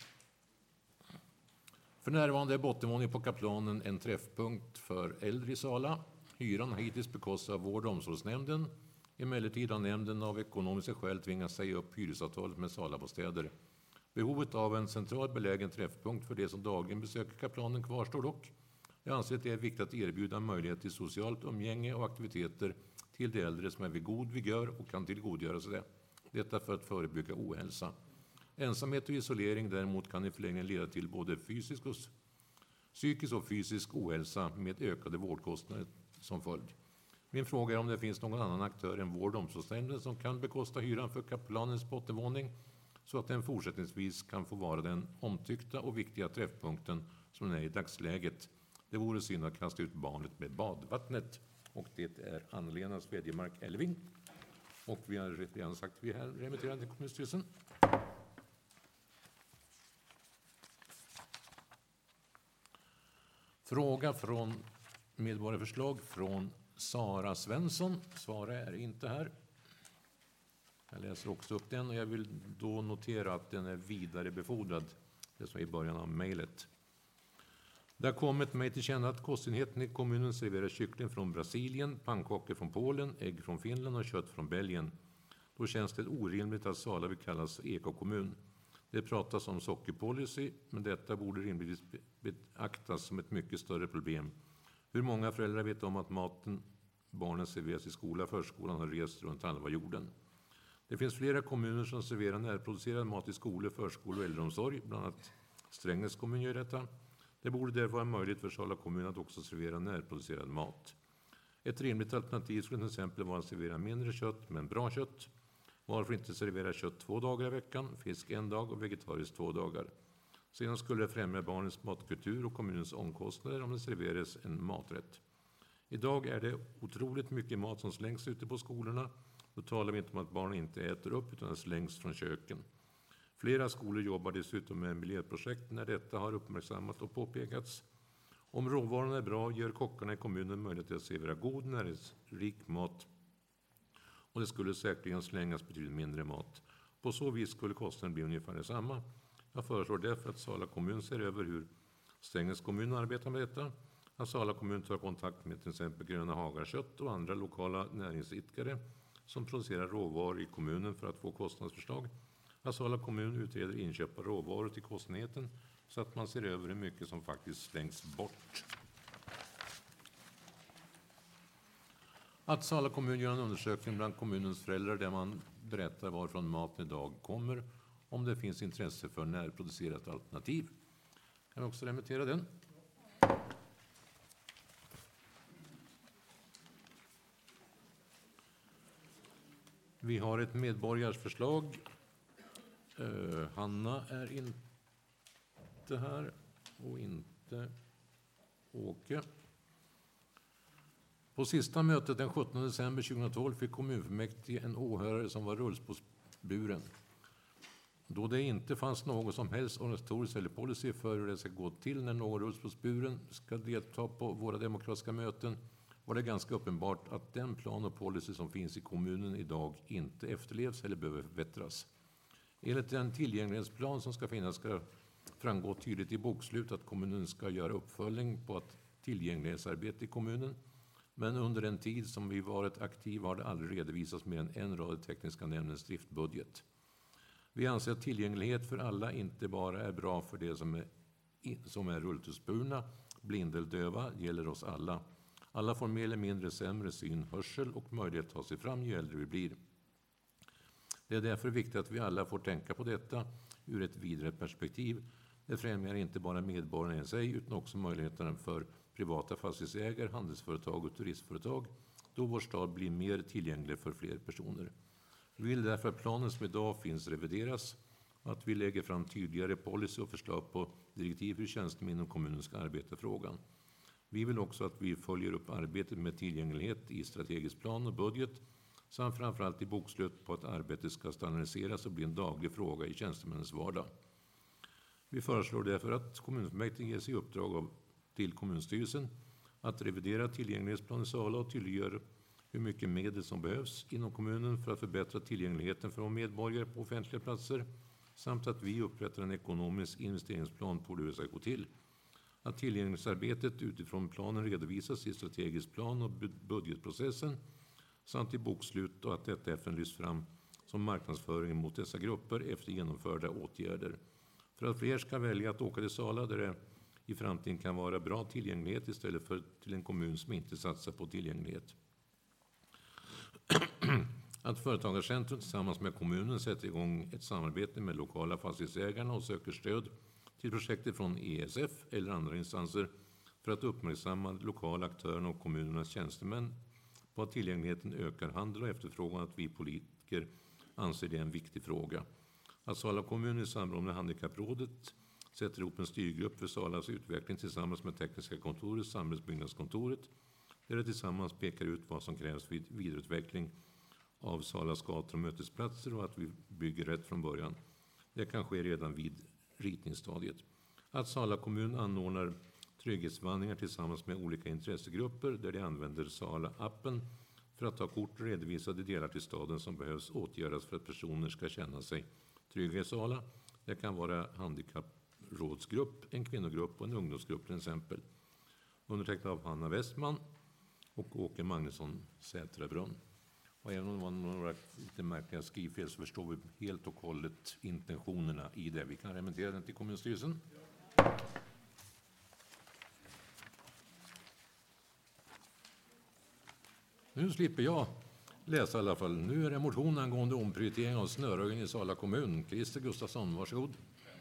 För närvarande är bottenvåningen på Kaplanen en träffpunkt för äldre i Sala. Hyran har hittills bekostats av vård- och omsorgsnämnden. Emellertid har nämnden av ekonomiska skäl tvingats säga upp hyresavtalet med Salabostäder. Behovet av en centralt belägen träffpunkt för de som dagligen besöker Kaplanen kvarstår dock. Jag anser att det är viktigt att erbjuda möjlighet till socialt umgänge och aktiviteter till de äldre som är vid god vigör och kan tillgodogöra sig det. Detta för att förebygga ohälsa. Ensamhet och isolering däremot kan i förlängningen leda till både psykisk och fysisk ohälsa med ökade vårdkostnader som följd. Min fråga är om det finns någon annan aktör än vård- och omsorgsnämnden som kan bekosta hyran för Kaplanens bottenvåning så att den fortsättningsvis kan få vara den omtyckta och viktiga träffpunkten som den är i dagsläget. Det vore synd att kasta ut barnet med badvattnet. Och det är Anna-Lena Svedjemark Elving. Och vi har redan sagt att vi här remitterar till kommunstyrelsen. Fråga från medborgarförslag från Sara Svensson. Sara är inte här. Jag läser också upp den och jag vill då notera att den är vidarebefordrad. Det som är i början av mejlet. Det har kommit mig till känna att kostenheten i kommunen serverar kyckling från Brasilien, pannkakor från Polen, ägg från Finland och kött från Belgien. Då känns det orimligt att Sala vill kallas ekokommun. Det pratas om sockerpolicy, men detta borde rimligtvis beaktas som ett mycket större problem. Hur många föräldrar vet om att maten barnen serveras i skola och förskolan har rest runt halva jorden? Det finns flera kommuner som serverar närproducerad mat i skolor, förskolor och äldreomsorg, bland annat Strängnäs kommun gör detta. Det borde därför vara möjligt för Sala kommun att också servera närproducerad mat. Ett rimligt alternativ skulle till exempel vara att servera mindre kött men bra kött. Varför inte servera kött 2 dagar i veckan, fisk 1 dag och vegetariskt 2 dagar. Sedan skulle det främja barnens matkultur och kommunens omkostnader om det serveras en maträtt. Idag är det otroligt mycket mat som slängs ute på skolorna. Då talar vi inte om att barnen inte äter upp utan det slängs från köken. Flera skolor jobbar dessutom med miljöprojekt när detta har uppmärksammat och påpekats. Om råvaran är bra ger kockarna i kommunen möjlighet att servera god näringsrik mat, och det skulle säkerligen slängas betydligt mindre mat. På så vis skulle kostnaden bli ungefär detsamma. Jag föreslår därför att Sala kommun ser över hur Strängnäs kommun arbetar med detta. Att Sala kommun tar kontakt med till exempel Gröna Hagar Kött och andra lokala näringsidkare som producerar råvaror i kommunen för att få kostnadsförslag. Att Sala kommun utreder inköp av råvaror till kostnaden så att man ser över hur mycket som faktiskt slängs bort. Att Sala kommun gör en undersökning bland kommunens föräldrar där man berättar varifrån maten idag kommer, om det finns intresse för närproducerat alternativ. Kan vi också remittera den? Vi har ett medborgarsförslag. Hanna är inte här och inte Åke. På sista mötet den 17 december 2012 fick kommunfullmäktige en åhörare som var rullstolsburen. Då det inte fanns någon som helst organisatorisk eller policy för hur det ska gå till när någon rullstolsburen ska delta på våra demokratiska möten, var det ganska uppenbart att den plan och policy som finns i kommunen idag inte efterlevs eller behöver förbättras. Enligt den tillgänglighetsplan som ska finnas ska framgå tydligt i bokslut att kommunen ska göra uppföljning på ett tillgänglighetsarbete i kommunen. Men under den tid som vi varit aktiva har det aldrig redovisats mer än en rad i tekniska nämndens driftbudget. Vi anser att tillgänglighet för alla inte bara är bra för de som är rullstolsburna, blinda eller döva, gäller oss alla. Alla får mer eller mindre sämre syn, hörsel och möjlighet att ta sig fram ju äldre vi blir. Det är därför viktigt att vi alla får tänka på detta ur ett vidare perspektiv. Det främjar inte bara medborgarna i sig utan också möjligheterna för privata fastighetsägare, handelsföretag och turistföretag, då vår stad blir mer tillgänglig för fler personer. Vi vill därför att planen som idag finns revideras och att vi lägger fram tydligare policy och förslag på direktiv hur tjänstemän inom kommunen ska arbeta frågan. Vi vill också att vi följer upp arbetet med tillgänglighet i strategisk plan och budget samt framförallt i bokslut på att arbetet ska standardiseras och bli en daglig fråga i tjänstemännens vardag. Vi föreslår därför att kommunfullmäktige ges i uppdrag till kommunstyrelsen att revidera tillgänglighetsplanen i Sala och tydliggöra hur mycket medel som behövs inom kommunen för att förbättra tillgängligheten för medborgare på offentliga platser samt att vi upprättar en ekonomisk investeringsplan på hur det ska gå till. Att tillgänglighetsarbetet utifrån planen redovisas i strategisk plan och budgetprocessen samt i bokslut och att detta även lyfts fram som marknadsföring mot dessa grupper efter genomförda åtgärder. För att fler ska välja att åka till Sala där det i framtiden kan vara bra tillgänglighet istället för till en kommun som inte satsar på tillgänglighet. Att Företagarcentrum tillsammans med kommunen sätter igång ett samarbete med lokala fastighetsägarna och söker stöd till projektet från ESF eller andra instanser för att uppmärksamma lokala aktörerna och kommunernas tjänstemän på att tillgängligheten ökar handel och efterfrågan, att vi politiker anser det är en viktig fråga. Att Sala kommun i samråd med Handikapprådet sätter ihop en styrgrupp för Salas utveckling tillsammans med Tekniska kontoret, Samhällsbyggnadskontoret, där det tillsammans pekar ut vad som krävs vid vidareutveckling av Salas gator och mötesplatser och att vi bygger rätt från början. Det kan ske redan vid ritningsstadiet. Att Sala kommun anordnar trygghetsvandringar tillsammans med olika intressegrupper där de använder Sala-appen för att ta kort och redovisa de delar till staden som behövs åtgärdas för att personer ska känna sig trygga i Sala. Det kan vara handikapprådsgrupp, en kvinnogrupp och en ungdomsgrupp till exempel. Undertecknad av Hanna Westman och Åke Magnusson Sätrabrunn. Och även om det var några lite märkliga skrivfel så förstår vi helt och hållet intentionerna i det. Vi kan remittera den till kommunstyrelsen. Nu slipper jag läsa i alla fall. Nu är det motion angående omprioritering av snöröjning i Sala kommun. Christer Gustafsson, varsågod.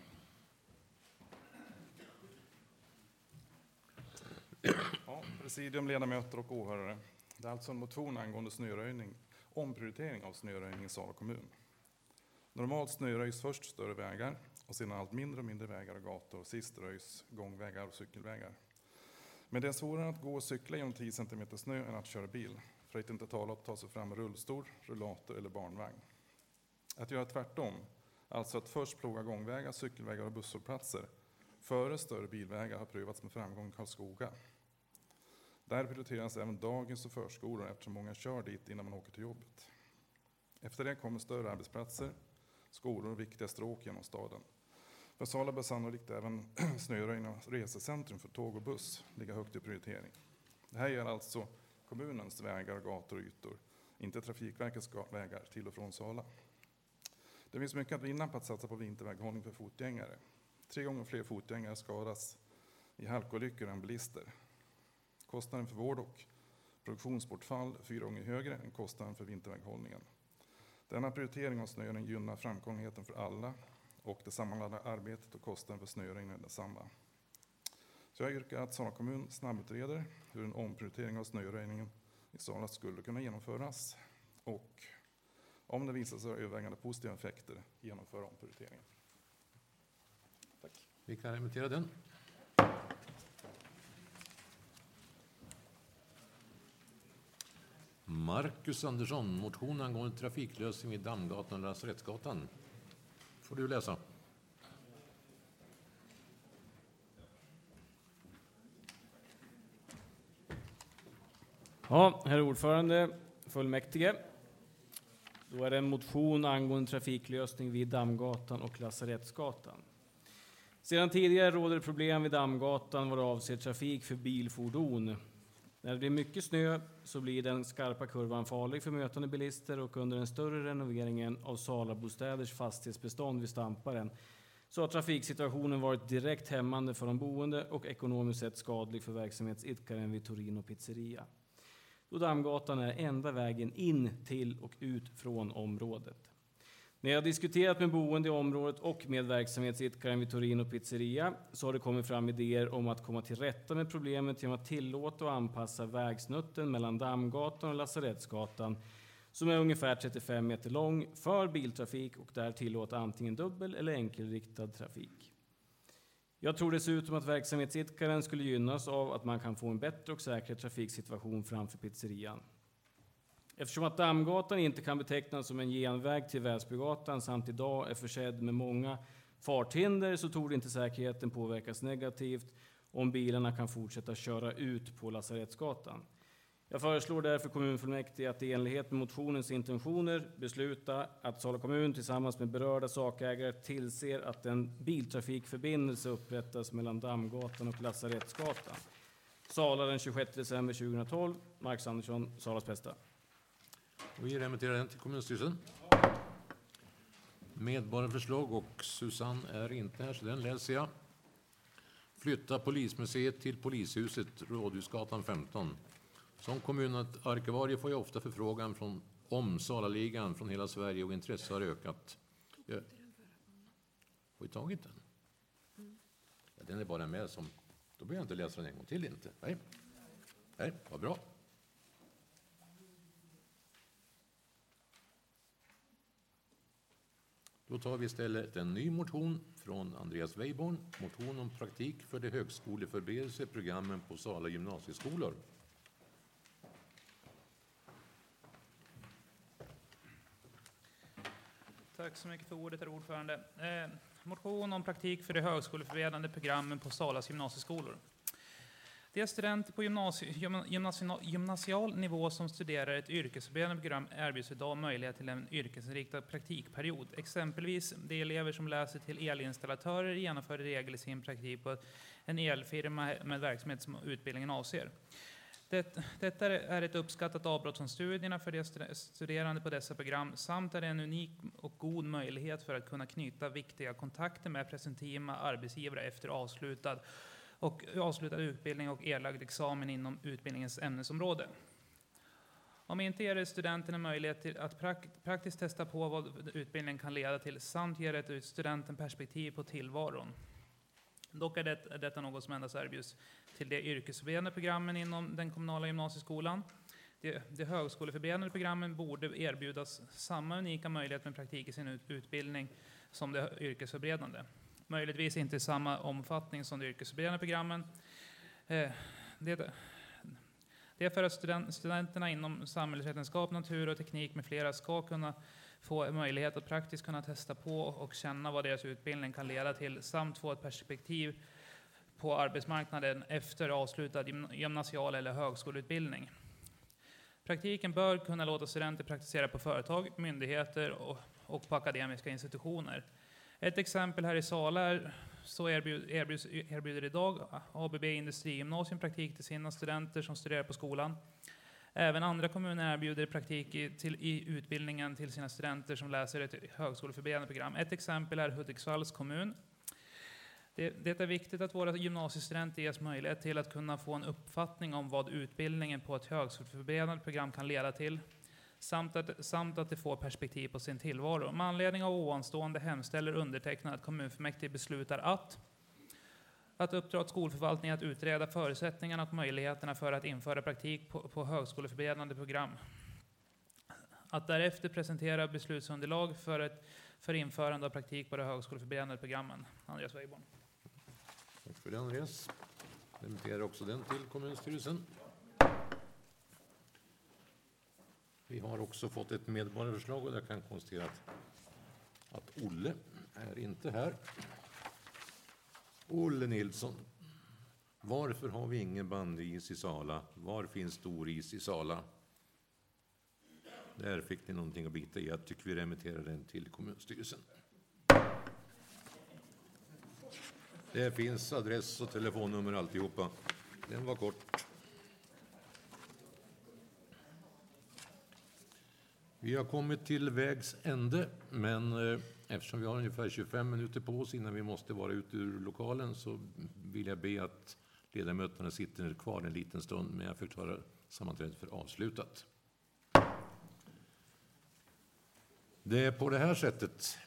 Ja, presidium, ledamöter och åhörare. Det är alltså en motion angående snöröjning, omprioritering av snöröjning i Sala kommun. Normalt snöröjs först större vägar och sedan allt mindre och mindre vägar och gator. Sist röjs gångvägar och cykelvägar. Men det är svårare att gå och cykla genom 10 cm snö än att köra bil. För att inte tala att ta sig fram med rullstol, rullator eller barnvagn. Att göra tvärtom, Alltså att först ploga gångvägar, cykelvägar och busshållplatser före större bilvägar har prövats med framgång i Karlskoga. Där prioriteras även dagis och förskolor eftersom många kör dit innan man åker till jobbet. Efter det kommer större arbetsplatser, skolor och viktiga stråk genom staden. För Sala bör sannolikt även snöröjning och resecentrum för tåg och buss ligga högt i prioritering. Det här gäller alltså kommunens vägar, gator och ytor, inte Trafikverkets vägar till och från Sala. Det finns mycket att vinna på att satsa på vinterväghållning för fotgängare. 3 gånger fler fotgängare skadas i halkolyckor än bilister. Kostnaden för vård och produktionsbortfall är 4 gånger högre än kostnaden för vinterväghållningen. Denna prioritering av snöröjning gynnar framkomligheten för alla och det sammanlagda arbetet och kostnaden för snöröjning är detsamma. Så jag yrkar att Sala kommun snabbutreder hur en omprioritering av snöröjningen i Sala skulle kunna genomföras och om det visar sig övervägande positiva effekter genomföra omprioriteringen. Tack. Vi kan remittera den. Marcus Andersson, motion angående trafiklösning vid Dammgatan och Lasarettsgatan. Får du läsa. Ja, herr ordförande, fullmäktige. Då är det en motion angående trafiklösning vid Dammgatan och Lasarettsgatan. Sedan tidigare råder problem vid Dammgatan vad avser trafik för bilfordon. När det blir mycket snö så blir den skarpa kurvan farlig för mötande bilister och under den större renoveringen av Salabostäders fastighetsbestånd vid Stamparen så har trafiksituationen varit direkt hämmande för de boende och ekonomiskt sett skadlig för verksamhetsidkaren vid Torino pizzeria. Då Dammgatan är enda vägen in till och ut från området. När jag har diskuterat med boende i området och med verksamhetsidkaren vid Torino pizzeria så har det kommit fram idéer om att komma till rätta med problemet genom att tillåta och anpassa vägsnutten mellan Dammgatan och Lasarettsgatan som är ungefär 35 meter lång för biltrafik och där tillåta antingen dubbel- eller enkelriktad trafik. Jag tror dessutom att verksamhetsidkaren skulle gynnas av att man kan få en bättre och säkrare trafiksituation framför pizzerian. Eftersom att Dammgatan inte kan betecknas som en genväg till Väsbygatan samt idag är försedd med många farthinder så torde inte säkerheten påverkas negativt om bilarna kan fortsätta köra ut på Lasarettsgatan. Jag föreslår därför kommunfullmäktige att i enlighet med motionens intentioner besluta att Sala kommun tillsammans med berörda sakägare tillser att en biltrafikförbindelse upprättas mellan Dammgatan och Lasarettsgatan. Sala den 26 december 2012. Marcus Andersson, Salas bästa. Vi remitterar den till kommunstyrelsen. Medborgarförslag och Susanne är inte här så den läser jag. Flytta polismuseet till polishuset Rådhusgatan 15. Som kommunarkivarie får jag ofta förfrågan om Salaligan från hela Sverige och intresse har ökat. Har vi tagit den? Ja, den är bara med som... Då behöver jag inte läsa den en gång till inte. Nej, vad bra. Då tar vi istället en ny motion från Andreas Weiborn. Motion om praktik för de högskoleförberedelseprogrammen på Sala gymnasieskolor. Tack så mycket för ordet, herr ordförande. Motion om praktik för de högskoleförberedande programmen på Salas gymnasieskolor. De studenter på gymnasial nivå som studerar ett yrkesförberedande program erbjuds idag möjlighet till en yrkesinriktad praktikperiod. Exempelvis de elever som läser till elinstallatörer genomför i regel sin praktik på en elfirma med verksamhet som utbildningen avser. Detta är ett uppskattat avbrott från studierna för de studerande på dessa program samt är en unik och god möjlighet för att kunna knyta viktiga kontakter med presentiva arbetsgivare efter avslutad utbildning och erlagd examen inom utbildningens ämnesområde. Om inte ger det studenten möjlighet till att praktiskt testa på vad utbildningen kan leda till samt ger det studenten perspektiv på tillvaron. Dock är detta något som endast erbjuds till de yrkesförberedande programmen inom den kommunala gymnasieskolan. De högskoleförberedande programmen borde erbjudas samma unika möjlighet med praktik i sin utbildning som de yrkesförberedande. Möjligtvis inte i samma omfattning som de yrkesförberedande programmen. Det är för att studenterna inom samhällsvetenskap, natur och teknik med flera ska kunna få möjlighet att praktiskt kunna testa på och känna vad deras utbildning kan leda till, samt få ett perspektiv på arbetsmarknaden efter avslutad gymnasial eller högskoleutbildning. Praktiken bör kunna låta studenter praktisera på företag, myndigheter och på akademiska institutioner. Ett exempel här i Sala är så erbjuder idag ABB Industrigymnasium praktik till sina studenter som studerar på skolan. Även andra kommuner erbjuder praktik i utbildningen till sina studenter som läser ett högskoleförberedande program. Ett exempel är Hudiksvalls kommun. Det är viktigt att våra gymnasiestudenter ges möjlighet till att kunna få en uppfattning om vad utbildningen på ett högskoleförberedande program kan leda till, samt att de får perspektiv på sin tillvaro. Med anledning av ovanstående hemställer undertecknad att kommunfullmäktige beslutar att uppdra åt skolförvaltningen att utreda förutsättningarna och möjligheterna för att införa praktik på högskoleförberedande program. Att därefter presentera beslutsunderlag för införande av praktik på de högskoleförberedande programmen. Andreas Weiborn. Tack för det, Andreas. Remitterar också den till kommunstyrelsen. Vi har också fått ett medborgarförslag och jag kan konstatera att Olle är inte här. Olle Nilsson. Varför har vi ingen bandyis i Sala? Var finns storis i Sala? Där fick ni någonting att bita i. Jag tycker vi remitterar den till kommunstyrelsen. Det finns adress och telefonnummer alltihopa. Den var kort. Vi har kommit till vägs ände, men eftersom vi har ungefär 25 minuter på oss innan vi måste vara ute ur lokalen så vill jag be att ledamöterna sitter kvar en liten stund, men jag förklarar sammanträdet för avslutat. Det är på det här sättet